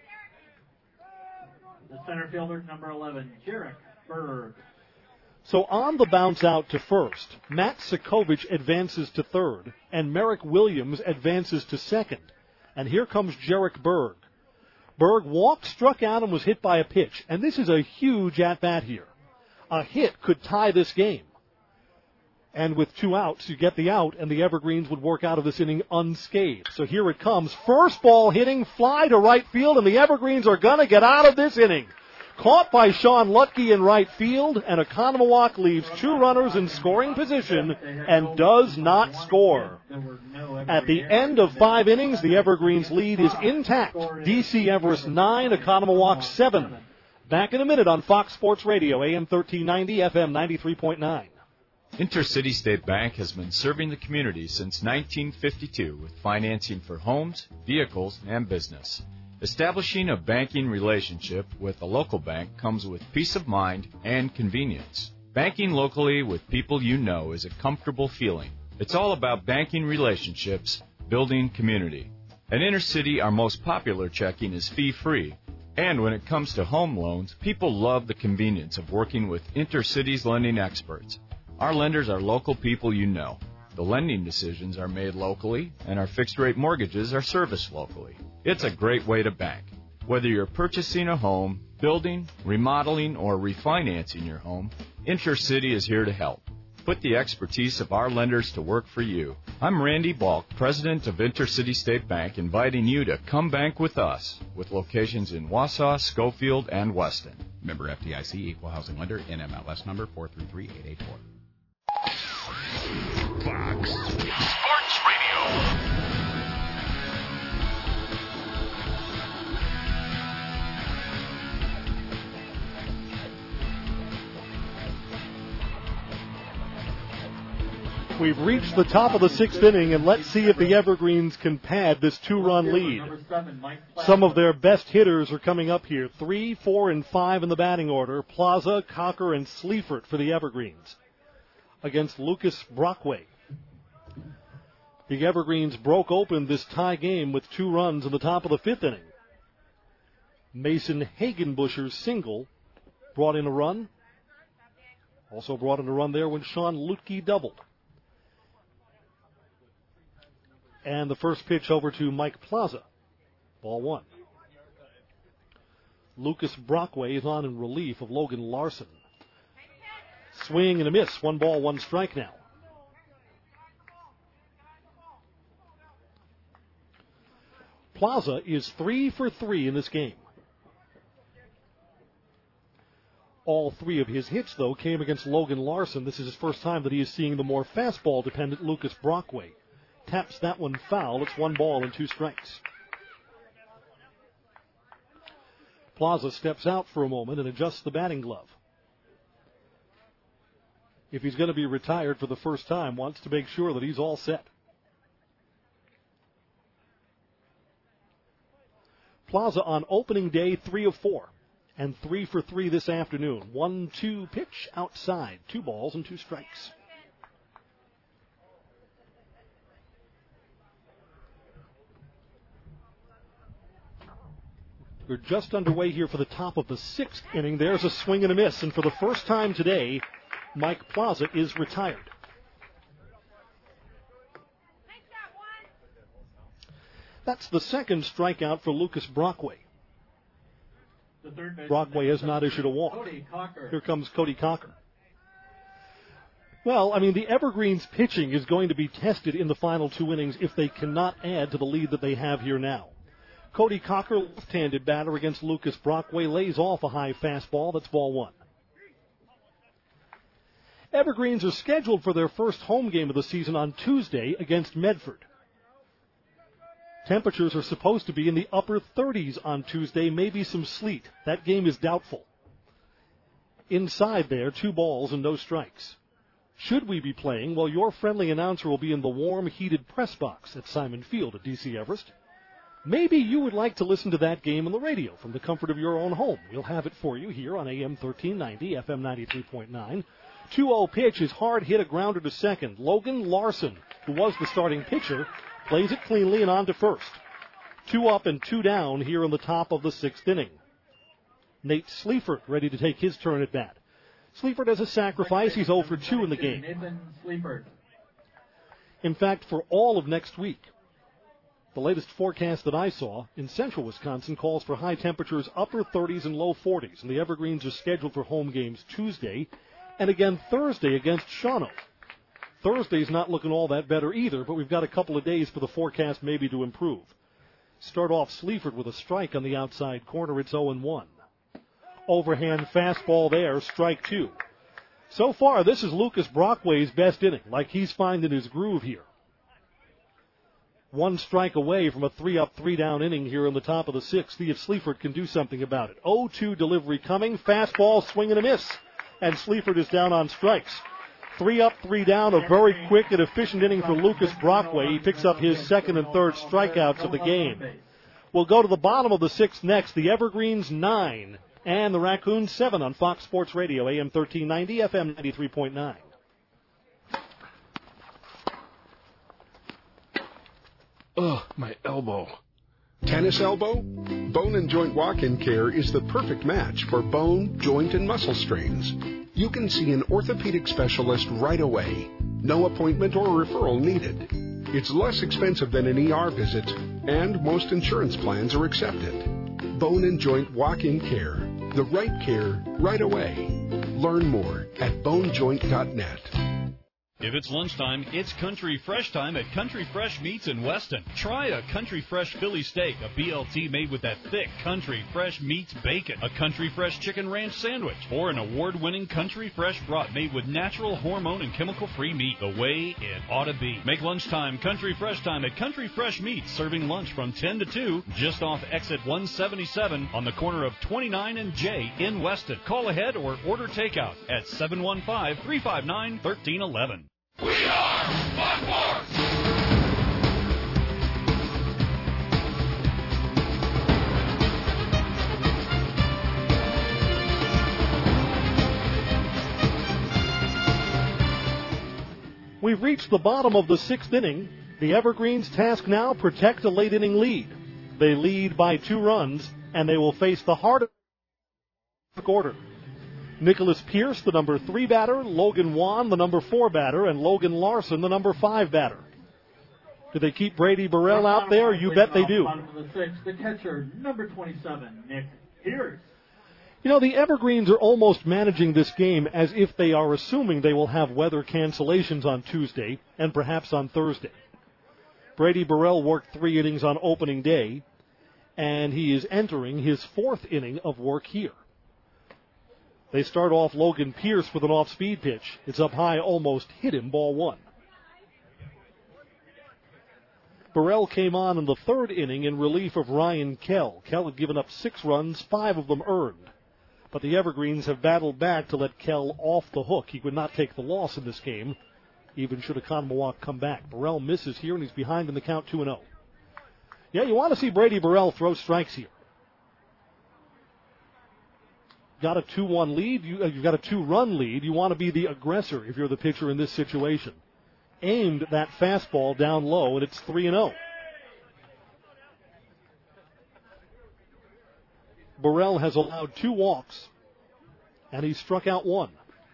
The center fielder, number eleven, Jarek Berg. So on the bounce out to first, Matt Sikovich advances to third, and Merrick Williams advances to second. And here comes Jarek Berg. Berg walked, struck out, and was hit by a pitch. And this is a huge at-bat here. A hit could tie this game. And with two outs, you get the out, and the Evergreens would work out of this inning unscathed. So here it comes. First ball hitting, fly to right field, and the Evergreens are going to get out of this inning. Caught by Sean Lutke in right field, and Oconomowoc leaves two runners in scoring position and does not score. At the end of five innings, the Evergreens lead is intact. D C Everest nine, Oconomowoc seven. Back in a minute on Fox Sports Radio, A M thirteen ninety, F M ninety-three point nine. Intercity State Bank has been serving the community since nineteen fifty-two with financing for homes, vehicles, and business. Establishing a banking relationship with a local bank comes with peace of mind and convenience. Banking locally with people you know is a comfortable feeling. It's all about banking relationships, building community. At Intercity, our most popular checking is fee-free. And when it comes to home loans, people love the convenience of working with Intercity's lending experts. Our lenders are local people you know. The lending decisions are made locally, and our fixed-rate mortgages are serviced locally. It's a great way to bank. Whether you're purchasing a home, building, remodeling, or refinancing your home, Intercity is here to help. Put the expertise of our lenders to work for you. I'm Randy Balk, President of Intercity State Bank, inviting you to come bank with us, with locations in Wausau, Schofield, and Weston. Member F D I C, Equal Housing Lender, N M L S number four three three eight eight four. Fox Sports Radio. We've reached the top of the sixth inning, and let's see if the Evergreens can pad this two-run lead. Some of their best hitters are coming up here. Three, four, and five in the batting order. Plaza, Cocker, and Sleifert for the Evergreens against Lucas Brockway. The Evergreens broke open this tie game with two runs in the top of the fifth inning. Mason Hagenbuscher's single brought in a run. Also brought in a run there when Sean Lutke doubled. And the first pitch over to Mike Plaza. Ball one. Lucas Brockway is on in relief of Logan Larson. Swing and a miss. One ball, one strike now. Plaza is three for three in this game. All three of his hits, though, came against Logan Larson. This is his first time that he is seeing the more fastball-dependent Lucas Brockway. Taps that one foul. It's one ball and two strikes. Plaza steps out for a moment and adjusts the batting glove. If he's going to be retired for the first time, wants to make sure that he's all set. Plaza on opening day, three of four. And three for three this afternoon. One two pitch outside. Two balls and two strikes. We're just underway here for the top of the sixth inning. There's a swing and a miss. And for the first time today, Mike Plaza is retired. That's the second strikeout for Lucas Brockway. Brockway has not issued a walk. Here comes Cody Cocker. Well, I mean, the Evergreens pitching is going to be tested in the final two innings if they cannot add to the lead that they have here now. Cody Cocker, left-handed batter against Lucas Brockway, lays off a high fastball. That's ball one. Evergreens are scheduled for their first home game of the season on Tuesday against Medford. Temperatures are supposed to be in the upper thirties on Tuesday, maybe some sleet. That game is doubtful. Inside there, two balls and no strikes. Should we be playing? Well, your friendly announcer will be in the warm, heated press box at Simon Field at D C Everest. Maybe you would like to listen to that game on the radio from the comfort of your own home. We'll have it for you here on A M thirteen ninety, F M ninety-three point nine. two oh pitch is hard hit, a grounder to second. Logan Larson, who was the starting pitcher, plays it cleanly and on to first. Two up and two down here in the top of the sixth inning. Nate Sleifert ready to take his turn at bat. Sleifert has a sacrifice. He's oh for two in the game. In fact, for all of next week, the latest forecast that I saw in central Wisconsin calls for high temperatures upper thirties and low forties. And the Evergreens are scheduled for home games Tuesday and again Thursday against Shawano. Thursday's not looking all that better either, but we've got a couple of days for the forecast maybe to improve. Start off Sleifert with a strike on the outside corner. It's oh and one. Overhand fastball there, strike two. So far, this is Lucas Brockway's best inning, like he's finding his groove here. One strike away from a three-up, three-down inning here in the top of the sixth. See if Sleifert can do something about it. oh two delivery coming. Fastball, swing and a miss. And Sleifert is down on strikes. Three up, three down, a very quick and efficient inning for Lucas Brockway. He picks up his second and third strikeouts of the game. We'll go to the bottom of the sixth next. The Evergreens nine and the Raccoons seven on Fox Sports Radio, A M thirteen ninety, F M ninety-three point nine. Ugh, my elbow. Tennis elbow? Bone and Joint Walk-In Care is the perfect match for bone, joint, and muscle strains. You can see an orthopedic specialist right away. No appointment or referral needed. It's less expensive than an E R visit, and most insurance plans are accepted. Bone and Joint Walk-In Care. The right care right away. Learn more at bone joint dot net. If it's lunchtime, it's Country Fresh time at Country Fresh Meats in Weston. Try a Country Fresh Philly steak, a B L T made with that thick Country Fresh Meats bacon, a Country Fresh Chicken Ranch sandwich, or an award-winning Country Fresh brat made with natural, hormone, and chemical-free meat, the way it ought to be. Make lunchtime Country Fresh time at Country Fresh Meats, serving lunch from ten to two, just off exit one seventy-seven on the corner of twenty-nine and J in Weston. Call ahead or order takeout at seven one five, three five nine, one three one one. We are Buckboards! We've reached the bottom of the sixth inning. The Evergreens' task now, protect a late inning lead. They lead by two runs, and they will face the heart of the order. Nicholas Pierce, the number three batter, Logan Wan, the number four batter, and Logan Larson, the number five batter. Do they keep Brady Burrell out there? You bet they do. Bottom of the sixth, the catcher, number twenty-seven, Nick Pierce. You know, the Evergreens are almost managing this game as if they are assuming they will have weather cancellations on Tuesday and perhaps on Thursday. Brady Burrell worked three innings on opening day, and he is entering his fourth inning of work here. They start off Logan Pierce with an off-speed pitch. It's up high, almost hit him, ball one. Burrell came on in the third inning in relief of Ryan Kell. Kell had given up six runs, five of them earned. But the Evergreens have battled back to let Kell off the hook. He would not take the loss in this game, even should Oconomowoc come back. Burrell misses here, and he's behind in the count two and oh. Yeah, you want to see Brady Burrell throw strikes here. Got a two one lead, you, uh, you've got a two-run lead. You want to be the aggressor if you're the pitcher in this situation. Aimed that fastball down low, and it's three and oh. Burrell has allowed two walks, and he struck out one.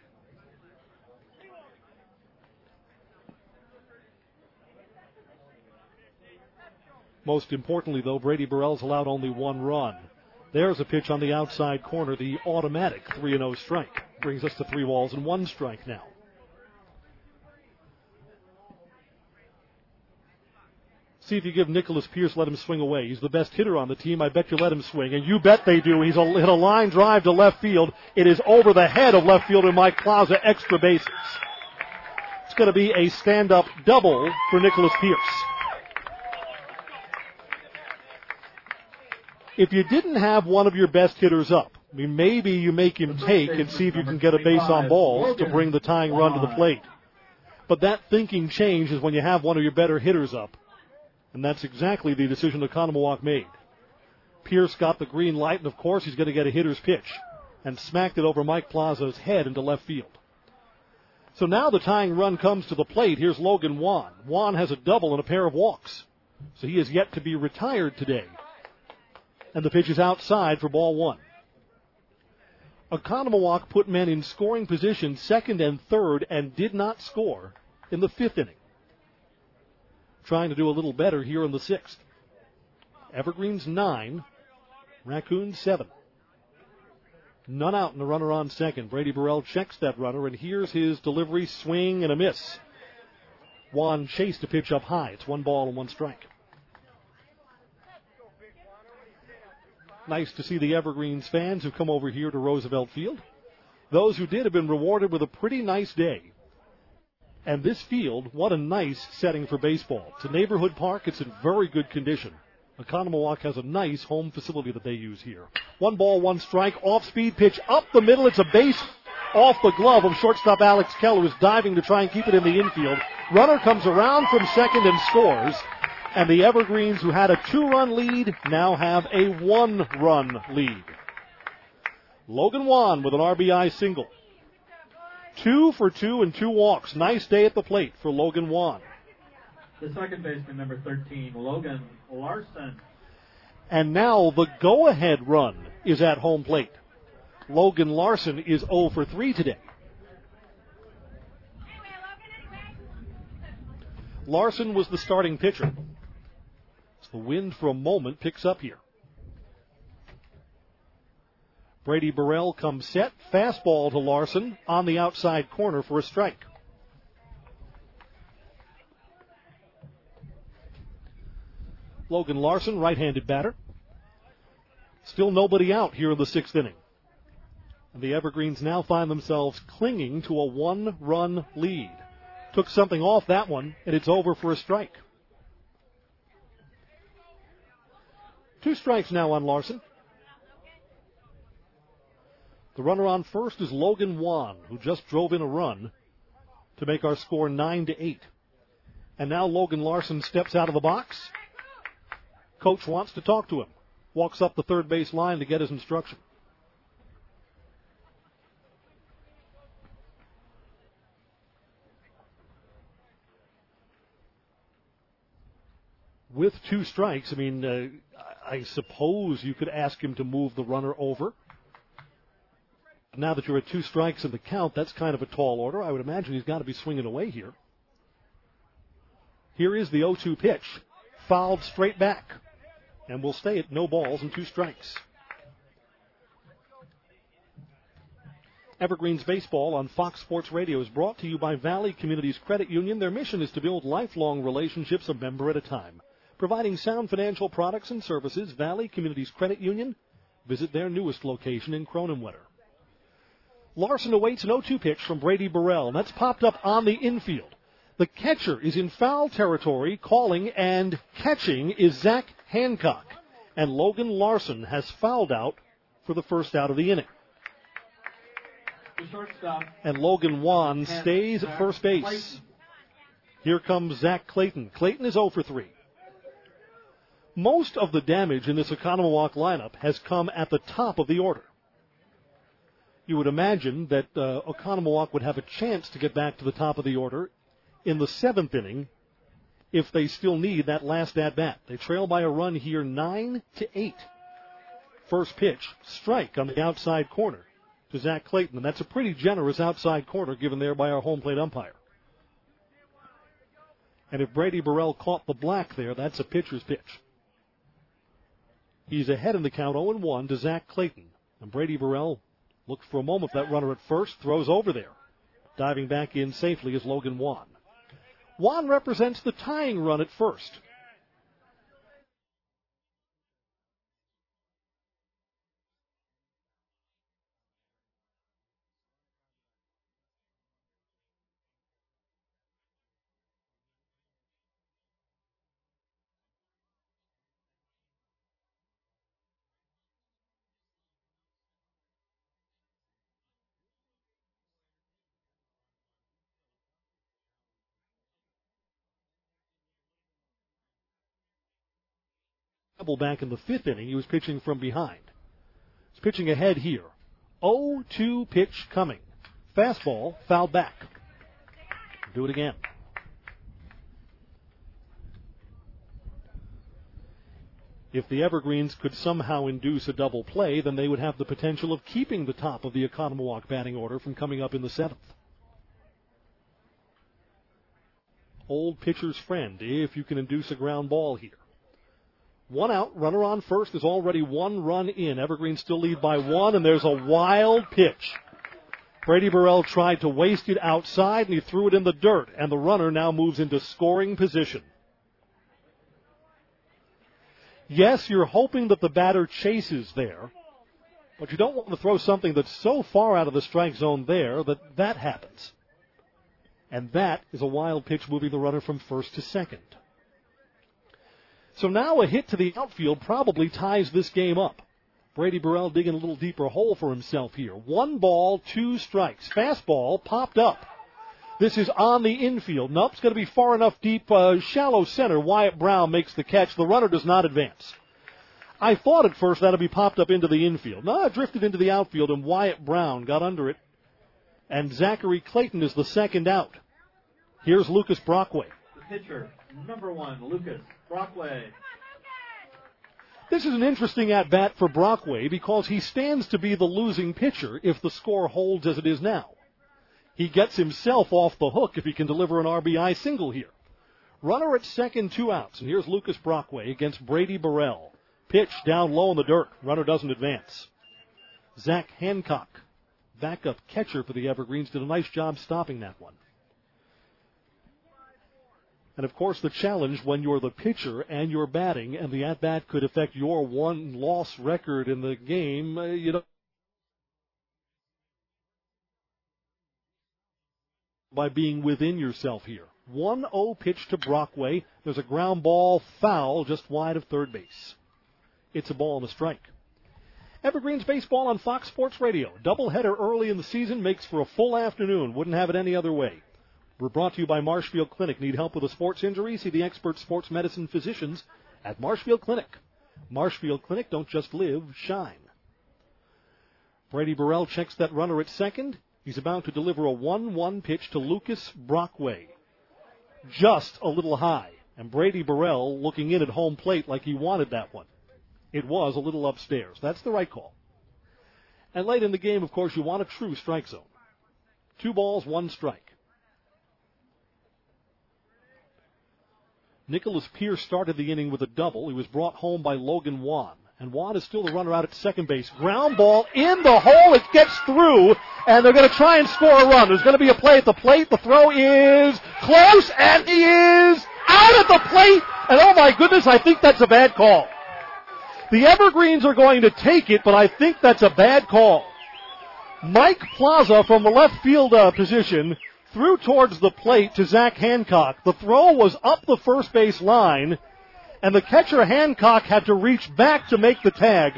Most importantly, though, Brady Burrell's allowed only one run. There's a pitch on the outside corner, the automatic three and oh strike. Brings us to three balls and one strike now. See if you give Nicholas Pierce, let him swing away. He's the best hitter on the team. I bet you let him swing, and you bet they do. He's a, hit a line drive to left field. It is over the head of left fielder Mike Plaza, extra bases. It's going to be a stand-up double for Nicholas Pierce. If you didn't have one of your best hitters up, I mean, maybe you make him take and see if you can get a base on balls to bring the tying run to the plate. But that thinking changes when you have one of your better hitters up. And that's exactly the decision Oconomowoc made. Pierce got the green light, and of course he's going to get a hitter's pitch, and smacked it over Mike Plaza's head into left field. So now the tying run comes to the plate. Here's Logan Wan. Wan has a double and a pair of walks. So he is yet to be retired today. And the pitch is outside for ball one. Oconomowoc put men in scoring position second and third and did not score in the fifth inning. Trying to do a little better here in the sixth. Evergreens nine, Raccoons seven. None out and a runner on second. Brady Burrell checks that runner, and here's his delivery, swing and a miss. Wan chased a pitch up high. It's one ball and one strike. Nice to see the Evergreens fans who come over here to Roosevelt Field. Those who did have been rewarded with a pretty nice day. And this field, what a nice setting for baseball. It's a neighborhood park. It's in very good condition. Oconomowoc has a nice home facility that they use here. One ball, one strike, off-speed pitch up the middle. It's a base off the glove of shortstop Alex Keller, who's diving to try and keep it in the infield. Runner comes around from second and scores. And the Evergreens, who had a two-run lead, now have a one-run lead. Logan Wan with an R B I single. Two for two and two walks. Nice day at the plate for Logan Wan. The second baseman, number thirteen, Logan Larson. And now the go-ahead run is at home plate. Logan Larson is oh for three today. Larson was the starting pitcher. The wind for a moment picks up here. Brady Burrell comes set. Fastball to Larson on the outside corner for a strike. Logan Larson, right-handed batter. Still nobody out here in the sixth inning. And the Evergreens now find themselves clinging to a one-run lead. Took something off that one, and it's over for a strike. Two strikes now on Larson. The runner on first is Logan Wan, who just drove in a run to make our score nine to eight. And now Logan Larson steps out of the box. Coach wants to talk to him. Walks up the third base line to get his instruction. With two strikes, I mean, uh, I suppose you could ask him to move the runner over. Now that you're at two strikes in the count, that's kind of a tall order. I would imagine he's got to be swinging away here. Here is the oh two pitch. Fouled straight back. And we'll stay at no balls and two strikes. Evergreens Baseball on Fox Sports Radio is brought to you by Valley Communities Credit Union. Their mission is to build lifelong relationships a member at a time. Providing sound financial products and services, Valley Communities Credit Union. Visit their newest location in Cronenwetter. Larson awaits an oh two pitch from Brady Burrell, and that's popped up on the infield. The catcher is in foul territory, calling, and catching is Zach Hancock. And Logan Larson has fouled out for the first out of the inning. The shortstop. And Logan Wan stays at first base. Clayton. Here comes Zach Clayton. Clayton is oh for three. Most of the damage in this Oconomowoc lineup has come at the top of the order. You would imagine that uh, Oconomowoc would have a chance to get back to the top of the order in the seventh inning if they still need that last at-bat. They trail by a run here nine to eight. First pitch, strike on the outside corner to Zach Clayton, and that's a pretty generous outside corner given there by our home plate umpire. And if Brady Burrell caught the black there, that's a pitcher's pitch. He's ahead in the count oh and one to Zach Clayton. And Brady Burrell looked for a moment for that runner at first, throws over there. Diving back in safely is Logan Wan. Wan represents the tying run at first. Back in the fifth inning, he was pitching from behind. He's pitching ahead here. oh two pitch coming. Fastball, fouled back. Do it again. If the Evergreens could somehow induce a double play, then they would have the potential of keeping the top of the Oconomowoc batting order from coming up in the seventh. Old pitcher's friend, if you can induce a ground ball here. One out, runner on first is already one run in. Evergreen still lead by one, and there's a wild pitch. Brady Burrell tried to waste it outside, and he threw it in the dirt, and the runner now moves into scoring position. Yes, you're hoping that the batter chases there, but you don't want to throw something that's so far out of the strike zone there that that happens. And that is a wild pitch moving the runner from first to second. So now a hit to the outfield probably ties this game up. Brady Burrell digging a little deeper hole for himself here. One ball, two strikes. Fastball popped up. This is on the infield. Nope, it's going to be far enough deep, uh, shallow center. Wyatt Brown makes the catch. The runner does not advance. I thought at first that would be popped up into the infield. No, it drifted into the outfield, and Wyatt Brown got under it. And Zachary Clayton is the second out. Here's Lucas Brockway. The pitcher, number one, Lucas Brockway. This is an interesting at-bat for Brockway because he stands to be the losing pitcher if the score holds as it is now. He gets himself off the hook if he can deliver an R B I single here. Runner at second, two outs. And here's Lucas Brockway against Brady Burrell. Pitch down low in the dirt. Runner doesn't advance. Zach Hancock, backup catcher for the Evergreens, did a nice job stopping that one. And, of course, the challenge when you're the pitcher and you're batting and the at-bat could affect your one-loss record in the game, uh, you know, by being within yourself here. one oh pitch to Brockway. There's a ground ball foul just wide of third base. It's a ball and a strike. Evergreens baseball on Fox Sports Radio. Doubleheader early in the season makes for a full afternoon. Wouldn't have it any other way. We're brought to you by Marshfield Clinic. Need help with a sports injury? See the expert sports medicine physicians at Marshfield Clinic. Marshfield Clinic, don't just live, shine. Brady Burrell checks that runner at second. He's about to deliver a one one pitch to Lucas Brockway. Just a little high. And Brady Burrell looking in at home plate like he wanted that one. It was a little upstairs. That's the right call. And late in the game, of course, you want a true strike zone. Two balls, one strike. Nicholas Pierce started the inning with a double. He was brought home by Logan Wan. And Wan is still the runner out at second base. Ground ball in the hole. It gets through, and they're going to try and score a run. There's going to be a play at the plate. The throw is close, and he is out at the plate. And oh my goodness, I think that's a bad call. The Evergreens are going to take it, but I think that's a bad call. Mike Plaza from the left field uh, position threw towards the plate to Zach Hancock. The throw was up the first base line, and the catcher Hancock had to reach back to make the tag.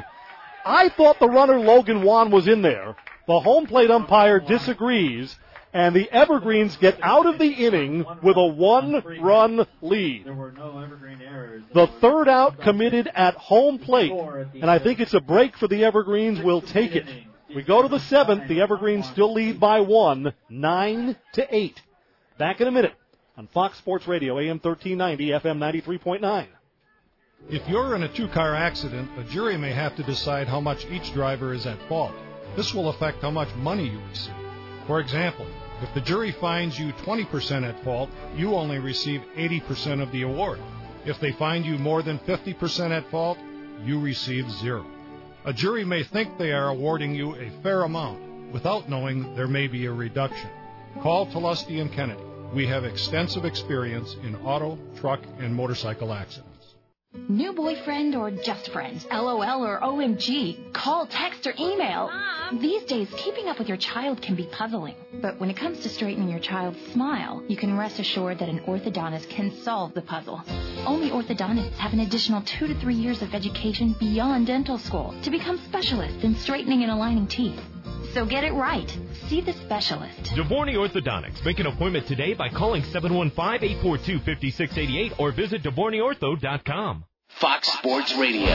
I thought the runner Logan Wan was in there. The home plate umpire disagrees, and the Evergreens get out of the inning with a one-run lead. There were no Evergreen errors. The third out committed at home plate, and I think it's a break for the Evergreens. We'll take it. We go to the seventh. The Evergreens still lead by one, nine to eight. Back in a minute on Fox Sports Radio, A M thirteen ninety, F M ninety-three point nine. If you're in a two-car accident, a jury may have to decide how much each driver is at fault. This will affect how much money you receive. For example, if the jury finds you twenty percent at fault, you only receive eighty percent of the award. If they find you more than fifty percent at fault, you receive zero. A jury may think they are awarding you a fair amount without knowing there may be a reduction. Call Tullusty and Kennedy. We have extensive experience in auto, truck, and motorcycle accidents. New boyfriend or just friends? LOL or O M G? Call, text, or email. Mom. These days, keeping up with your child can be puzzling. But when it comes to straightening your child's smile, you can rest assured that an orthodontist can solve the puzzle. Only orthodontists have an additional two to three years of education beyond dental school to become specialists in straightening and aligning teeth. So get it right. See the specialist. DeVorny Orthodontics. Make an appointment today by calling seven one five, eight four two, five six eight eight or visit devorny ortho dot com. Fox Sports Radio.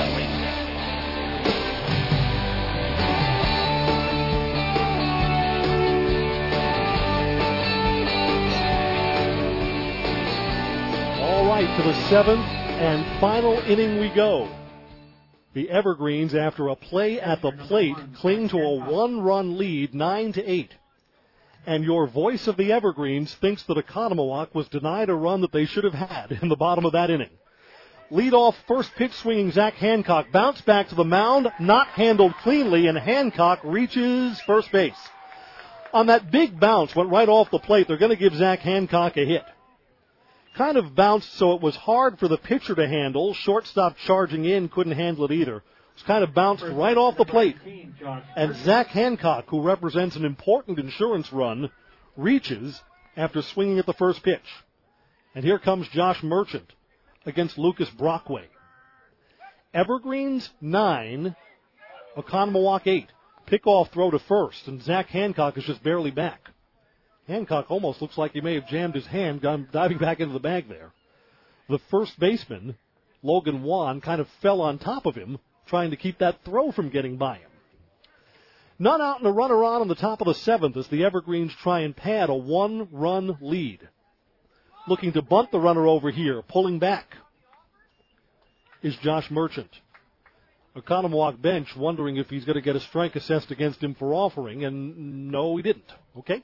All right, to the seventh and final inning we go. The Evergreens, after a play at the plate, cling to a one-run lead, nine to eight. And your voice of the Evergreens thinks that Oconomowoc was denied a run that they should have had in the bottom of that inning. Lead-off first pitch swinging Zach Hancock bounced back to the mound, not handled cleanly, and Hancock reaches first base. On that big bounce, went right off the plate. They're going to give Zach Hancock a hit. Kind of bounced so it was hard for the pitcher to handle. Shortstop charging in, couldn't handle it either. It was kind of bounced right off the plate. And Zach Hancock, who represents an important insurance run, reaches after swinging at the first pitch. And here comes Josh Merchant against Lucas Brockway. Evergreens nine, Oconomowoc eight. Pickoff throw to first, and Zach Hancock is just barely back. Hancock almost looks like he may have jammed his hand, gone diving back into the bag there. The first baseman, Logan Wan, kind of fell on top of him, trying to keep that throw from getting by him. None out and a runner on in the top of the seventh as the Evergreens try and pad a one-run lead. Looking to bunt the runner over here, pulling back, is Josh Merchant. Oconomowoc bench wondering if he's going to get a strike assessed against him for offering, and no, he didn't. Okay.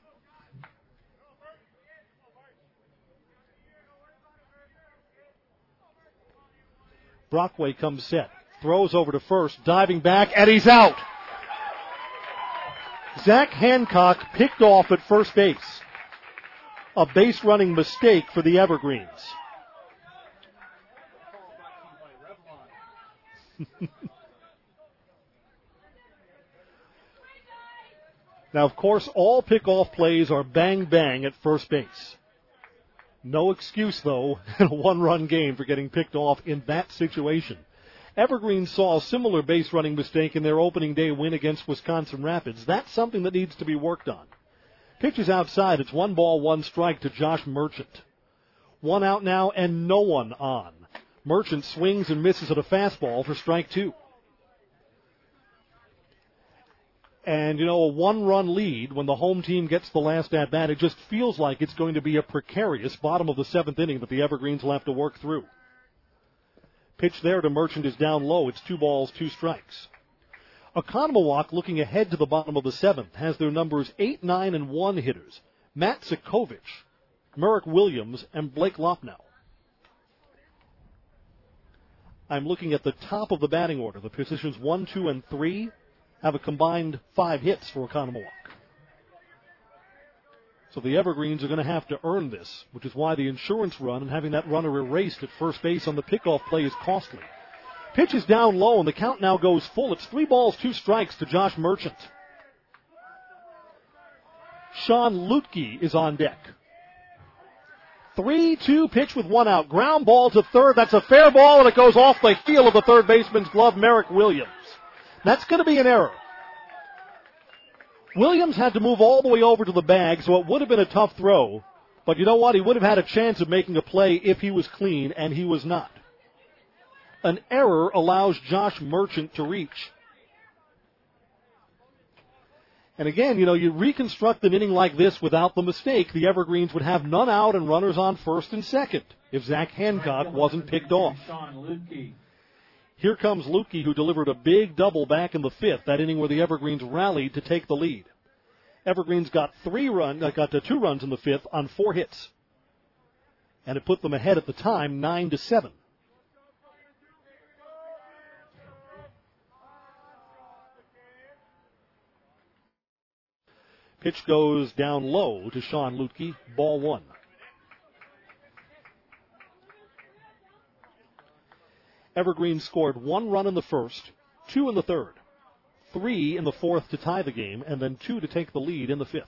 Brockway comes set, throws over to first, diving back, and he's out. Zach Hancock picked off at first base. A base running mistake for the Evergreens. Now, of course, all pickoff plays are bang bang at first base. No excuse, though, in a one-run game for getting picked off in that situation. Evergreen saw a similar base running mistake in their opening day win against Wisconsin Rapids. That's something that needs to be worked on. Pitch is outside. It's one ball, one strike to Josh Merchant. One out now and no one on. Merchant swings and misses at a fastball for strike two. And, you know, a one-run lead when the home team gets the last at-bat, it just feels like it's going to be a precarious bottom of the seventh inning that the Evergreens will have to work through. Pitch there to Merchant is down low. It's two balls, two strikes. Oconomowoc, looking ahead to the bottom of the seventh, has their numbers eight, nine, and one hitters. Matt Sikovich, Merrick Williams, and Blake Lopnow. I'm looking at the top of the batting order. The positions one, two, and three have a combined five hits for Oconomowoc. So the Evergreens are going to have to earn this, which is why the insurance run and having that runner erased at first base on the pickoff play is costly. Pitch is down low, and the count now goes full. It's three balls, two strikes to Josh Merchant. Sean Lutke is on deck. three two pitch with one out. Ground ball to third. That's a fair ball, and it goes off the heel of the third baseman's glove, Merrick Williams. That's going to be an error. Williams had to move all the way over to the bag, so it would have been a tough throw. But you know what? He would have had a chance of making a play if he was clean, and he was not. An error allows Josh Merchant to reach. And again, you know, you reconstruct an inning like this without the mistake, the Evergreens would have none out and runners on first and second if Zach Hancock wasn't picked off. Here comes Lukey, who delivered a big double back in the fifth, that inning where the Evergreens rallied to take the lead. Evergreens got three run, uh, got uh, two runs in the fifth on four hits, and it put them ahead at the time, nine to seven. Pitch goes down low to Sean Lutke, ball one. Evergreen scored one run in the first, two in the third, three in the fourth to tie the game, and then two to take the lead in the fifth.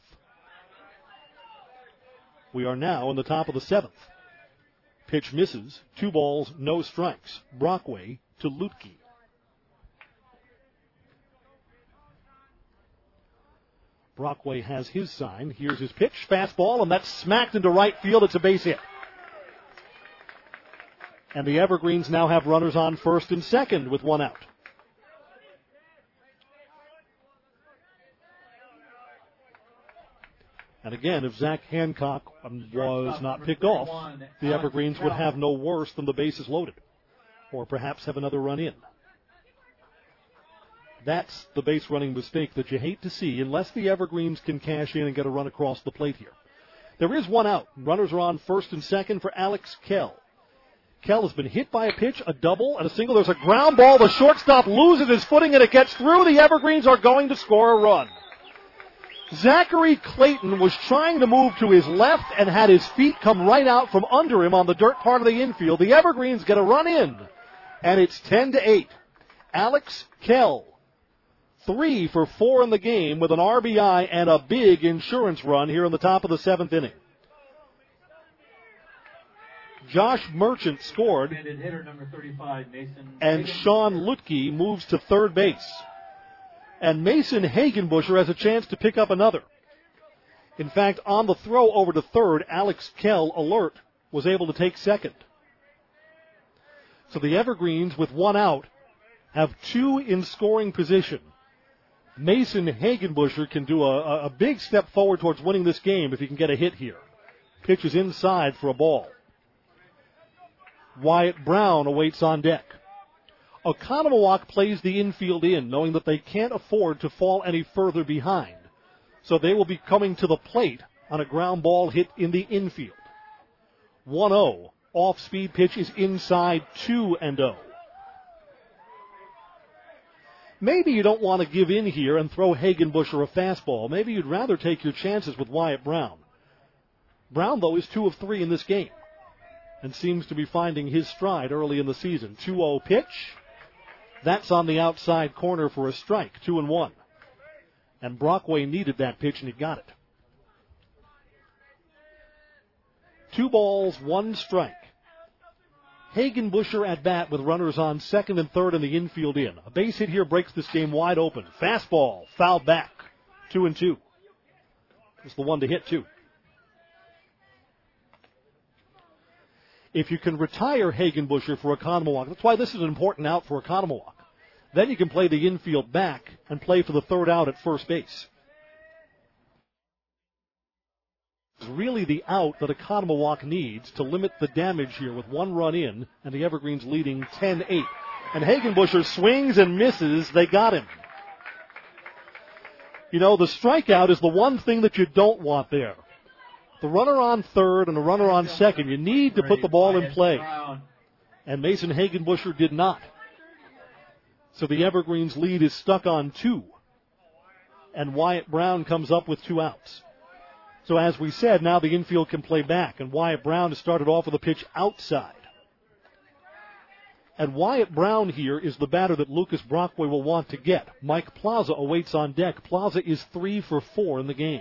We are now in the top of the seventh. Pitch misses, two balls, no strikes. Brockway to Lutke. Brockway has his sign. Here's his pitch, fastball, and that's smacked into right field. It's a base hit. And the Evergreens now have runners on first and second with one out. And again, if Zach Hancock was not picked off, the Evergreens would have no worse than the bases loaded, or perhaps have another run in. That's the base running mistake that you hate to see unless the Evergreens can cash in and get a run across the plate here. There is one out. Runners are on first and second for Alex Kell. Kell has been hit by a pitch, a double, and a single. There's a ground ball. The shortstop loses his footing, and it gets through. The Evergreens are going to score a run. Zachary Clayton was trying to move to his left and had his feet come right out from under him on the dirt part of the infield. The Evergreens get a run in, and it's ten to eight. Alex Kell, three for four in the game with an R B I and a big insurance run here in the top of the seventh inning. Josh Merchant scored, and Sean Lutke moves to third base. And Mason Hagenbusher has a chance to pick up another. In fact, on the throw over to third, Alex Kell, alert, was able to take second. So the Evergreens, with one out, have two in scoring position. Mason Hagenbusher can do a, a big step forward towards winning this game if he can get a hit here. Pitch is inside for a ball. Wyatt Brown awaits on deck. Oconomowoc plays the infield in, knowing that they can't afford to fall any further behind. So they will be coming to the plate on a ground ball hit in the infield. one oh. Off-speed pitch is inside two and oh. Maybe you don't want to give in here and throw Hagenbusher a fastball. Maybe you'd rather take your chances with Wyatt Brown. Brown, though, is two of three in this game and seems to be finding his stride early in the season. two oh pitch. That's on the outside corner for a strike, two and one. And Brockway needed that pitch, and he got it. Two balls, one strike. Hagenbusher at bat with runners on second and third and the infield in. A base hit here breaks this game wide open. Fastball, foul back, two and two. It's the one to hit, too. If you can retire Hagenbusher for Oconomowoc, that's why this is an important out for Oconomowoc. Then you can play the infield back and play for the third out at first base. It's really the out that Oconomowoc needs to limit the damage here with one run in and the Evergreens leading ten eight. And Hagenbusher swings and misses. They got him. You know, the strikeout is the one thing that you don't want there. The runner on third and the runner on second, you need to put the ball in play. And Mason Hagenbusher did not. So the Evergreens lead is stuck on two. And Wyatt Brown comes up with two outs. So as we said, now the infield can play back. And Wyatt Brown has started off with a pitch outside. And Wyatt Brown here is the batter that Lucas Brockway will want to get. Mike Plaza awaits on deck. Plaza is three for four in the game.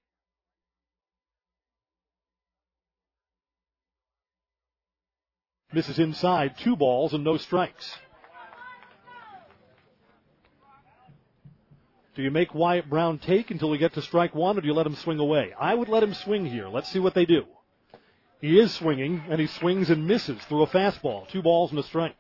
Misses inside, two balls and no strikes. Do you make Wyatt Brown take until we get to strike one, or do you let him swing away? I would let him swing here. Let's see what they do. He is swinging, and he swings and misses through a fastball. Two balls and a strike.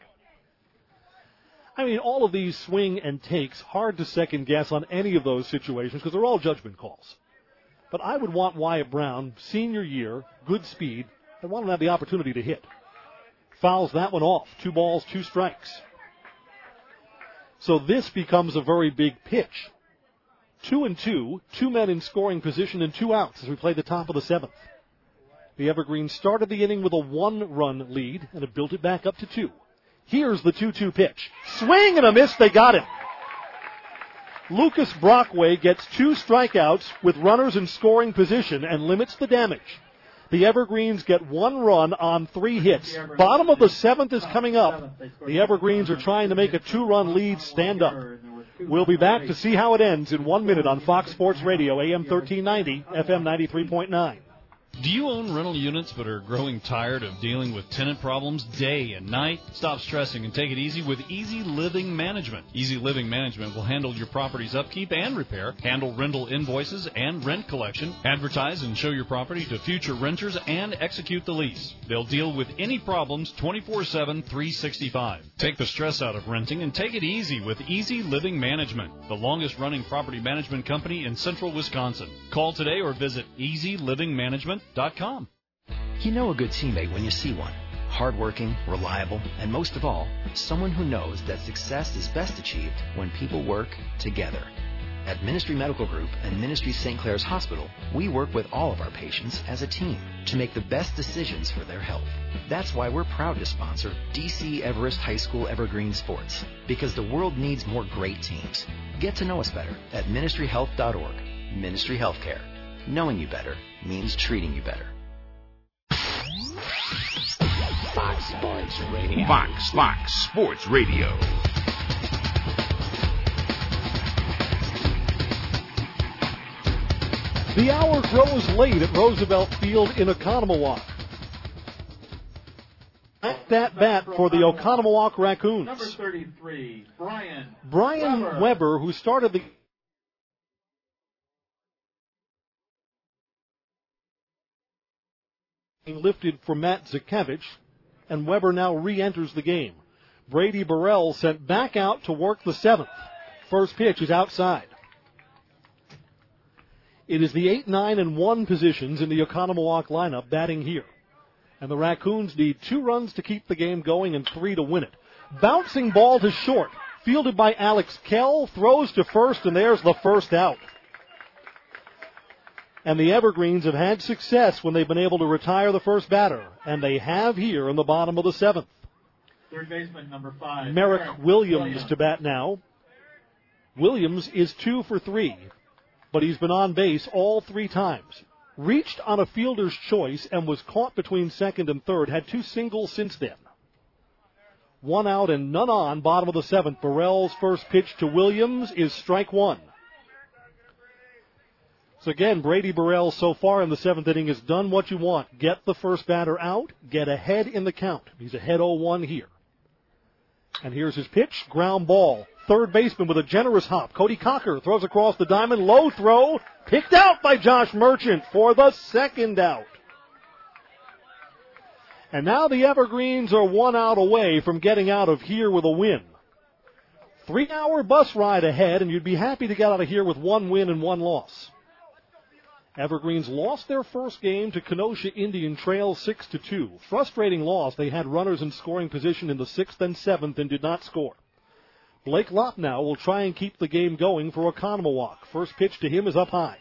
I mean, all of these swing and takes, hard to second guess on any of those situations because they're all judgment calls. But I would want Wyatt Brown, senior year, good speed, I want him to have the opportunity to hit. Fouls that one off. Two balls, two strikes. So this becomes a very big pitch. Two and two, two men in scoring position and two outs as we play the top of the seventh. The Evergreens started the inning with a one-run lead and have built it back up to two. Here's the two two pitch. Swing and a miss, they got him. Lucas Brockway gets two strikeouts with runners in scoring position and limits the damage. The Evergreens get one run on three hits. Bottom of the seventh is coming up. The Evergreens are trying to make a two-run lead stand up. We'll be back to see how it ends in one minute on Fox Sports Radio, A M thirteen ninety, F M ninety-three point nine. Do you own rental units but are growing tired of dealing with tenant problems day and night? Stop stressing and take it easy with Easy Living Management. Easy Living Management will handle your property's upkeep and repair, handle rental invoices and rent collection, advertise and show your property to future renters, and execute the lease. They'll deal with any problems twenty-four seven, three sixty-five. Take the stress out of renting and take it easy with Easy Living Management, the longest-running property management company in central Wisconsin. Call today or visit easy living management dot com. You know a good teammate when you see one. Hardworking, reliable, and most of all, someone who knows that success is best achieved when people work together. At Ministry Medical Group and Ministry Saint Clair's Hospital, we work with all of our patients as a team to make the best decisions for their health. That's why we're proud to sponsor D C Everest High School Evergreen Sports, because the world needs more great teams. Get to know us better at ministry health dot org. Ministry Healthcare. Knowing you better means treating you better. Fox Sports Radio. Fox, Fox Sports Radio. The hour grows late at Roosevelt Field in Oconomowoc. That bat for the Oconomowoc Raccoons. Number thirty-three, Brian. Brian Weber, Weber, who started the lifted for Matt Zakevich, and Weber now re-enters the game. Brady Burrell sent back out to work the seventh. First pitch is outside. It is the eight, nine, and one positions in the Oconomowoc lineup batting here. And the Raccoons need two runs to keep the game going and three to win it. Bouncing ball to short. Fielded by Alex Kell. Throws to first, and there's the first out. And the Evergreens have had success when they've been able to retire the first batter. And they have here in the bottom of the seventh. Third baseman, number five. Merrick Merrick Williams, Williams to bat now. Williams is two for three, but he's been on base all three times. Reached on a fielder's choice and was caught between second and third. Had two singles since then. One out and none on, bottom of the seventh. Burrell's first pitch to Williams is strike one. So again, Brady Burrell so far in the seventh inning has done what you want. Get the first batter out, get ahead in the count. He's ahead oh one here. And here's his pitch, ground ball. Third baseman with a generous hop. Cody Cocker throws across the diamond, low throw, picked out by Josh Merchant for the second out. And now the Evergreens are one out away from getting out of here with a win. Three-hour bus ride ahead, and you'd be happy to get out of here with one win and one loss. Evergreens lost their first game to Kenosha Indian Trail six to two. Frustrating loss. They had runners in scoring position in the sixth and seventh and did not score. Blake Lopnow will try and keep the game going for Oconomowoc. First pitch to him is up high.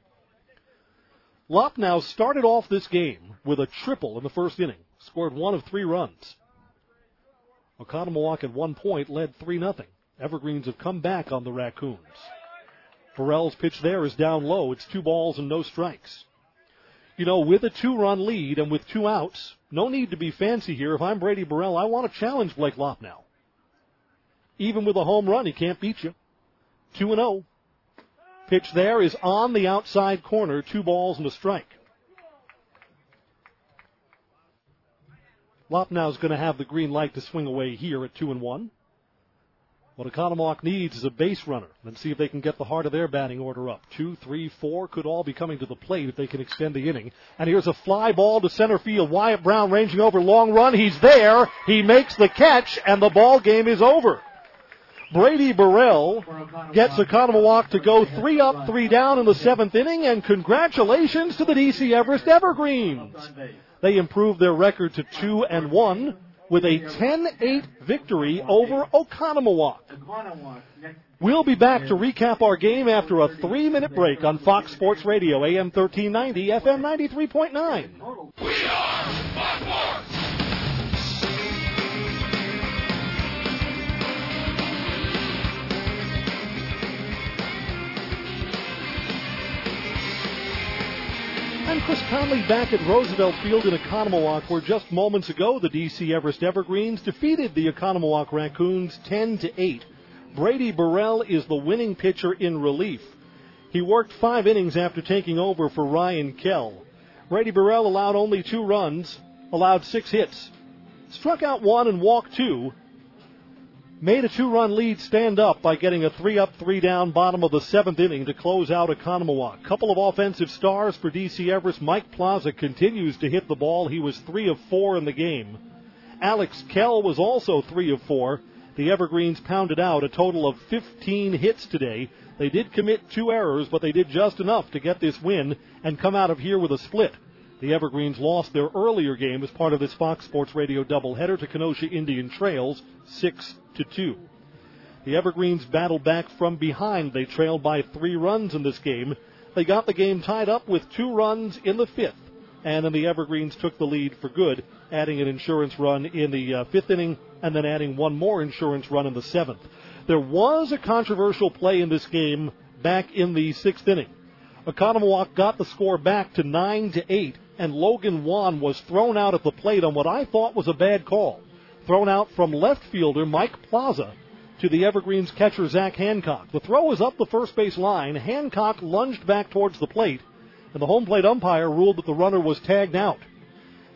Lopnow started off this game with a triple in the first inning. Scored one of three runs. Oconomowoc at one point led three nothing. Evergreens have come back on the Raccoons. Burrell's pitch there is down low. It's two balls and no strikes. You know, with a two-run lead and with two outs, no need to be fancy here. If I'm Brady Burrell, I want to challenge Blake Lopnow. Even with a home run, he can't beat you. two and oh. Pitch there is on the outside corner. Two balls and a strike. Lopnow's going to have the green light to swing away here at two and one. What Oconomowoc needs is a base runner. Let's see if they can get the heart of their batting order up. Two, three, four could all be coming to the plate if they can extend the inning. And here's a fly ball to center field. Wyatt Brown ranging over, long run. He's there. He makes the catch, and the ball game is over. Brady Burrell gets Oconomowoc to go three up, three down in the seventh inning, and congratulations to the D C Everest Evergreens. They improved their record to two and one with a ten eight victory over Oconomowoc. We'll be back to recap our game after a three-minute break on Fox Sports Radio, A M thirteen ninety, F M ninety-three point nine. We are Fox Sports! I'm Chris Conley back at Roosevelt Field in Oconomowoc, where just moments ago the D C Everest Evergreens defeated the Oconomowoc Raccoons ten to eight. Brady Burrell is the winning pitcher in relief. He worked five innings after taking over for Ryan Kell. Brady Burrell allowed only two runs, allowed six hits, struck out one and walked two, made a two-run lead stand up by getting a three-up, three-down bottom of the seventh inning to close out Oconomowoc. Couple of offensive stars for D C Everest. Mike Plaza continues to hit the ball. He was three of four in the game. Alex Kell was also three of four. The Evergreens pounded out a total of fifteen hits today. They did commit two errors, but they did just enough to get this win and come out of here with a split. The Evergreens lost their earlier game as part of this Fox Sports Radio doubleheader to Kenosha Indian Trails, six to two. The Evergreens battled back from behind. They trailed by three runs in this game. They got the game tied up with two runs in the fifth, and then the Evergreens took the lead for good, adding an insurance run in the uh, fifth inning and then adding one more insurance run in the seventh. There was a controversial play in this game back in the sixth inning. Oconomowoc got the score back to nine to eight, and Logan Wan was thrown out at the plate on what I thought was a bad call. Thrown out from left fielder Mike Plaza to the Evergreens catcher Zach Hancock. The throw was up the first base line. Hancock lunged back towards the plate, and the home plate umpire ruled that the runner was tagged out.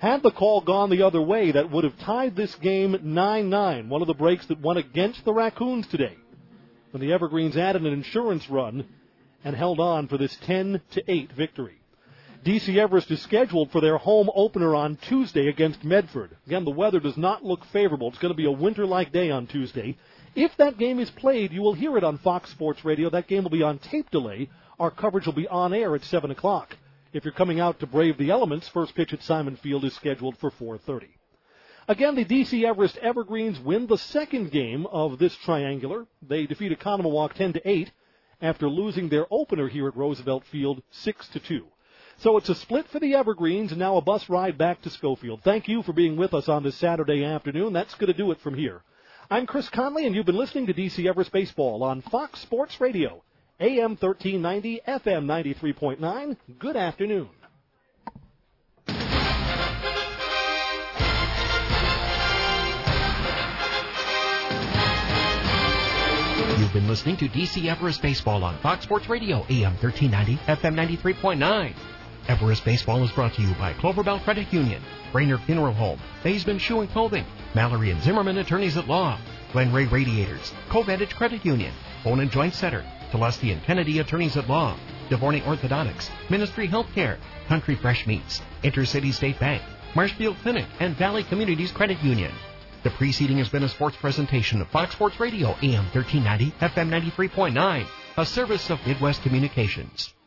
Had the call gone the other way, that would have tied this game nine nine, one of the breaks that went against the Raccoons today, when the Evergreens added an insurance run and held on for this ten to eight victory. D C Everest is scheduled for their home opener on Tuesday against Medford. Again, the weather does not look favorable. It's going to be a winter-like day on Tuesday. If that game is played, you will hear it on Fox Sports Radio. That game will be on tape delay. Our coverage will be on air at seven o'clock. If you're coming out to brave the elements, first pitch at Simon Field is scheduled for four thirty. Again, the D C Everest Evergreens win the second game of this triangular. They defeat Economawalk ten to eight after losing their opener here at Roosevelt Field six to two. So it's a split for the Evergreens and now a bus ride back to Schofield. Thank you for being with us on this Saturday afternoon. That's going to do it from here. I'm Chris Conley, and you've been listening to D C Everest Baseball on Fox Sports Radio, A M thirteen ninety, F M ninety-three point nine. Good afternoon. You've been listening to D C Everest Baseball on Fox Sports Radio, A M thirteen ninety, F M ninety-three point nine. Everest Baseball is brought to you by Cloverbell Credit Union, Brainerd Funeral Home, Baseman Shoe and Clothing, Mallory and Zimmerman Attorneys at Law, Glen Ray Radiators, Covantage Credit Union, Bone and Joint Center, Telesti and Kennedy Attorneys at Law, DeVorney Orthodontics, Ministry Healthcare, Country Fresh Meats, Intercity State Bank, Marshfield Clinic, and Valley Communities Credit Union. The preceding has been a sports presentation of Fox Sports Radio, A M thirteen ninety, F M ninety-three point nine, a service of Midwest Communications.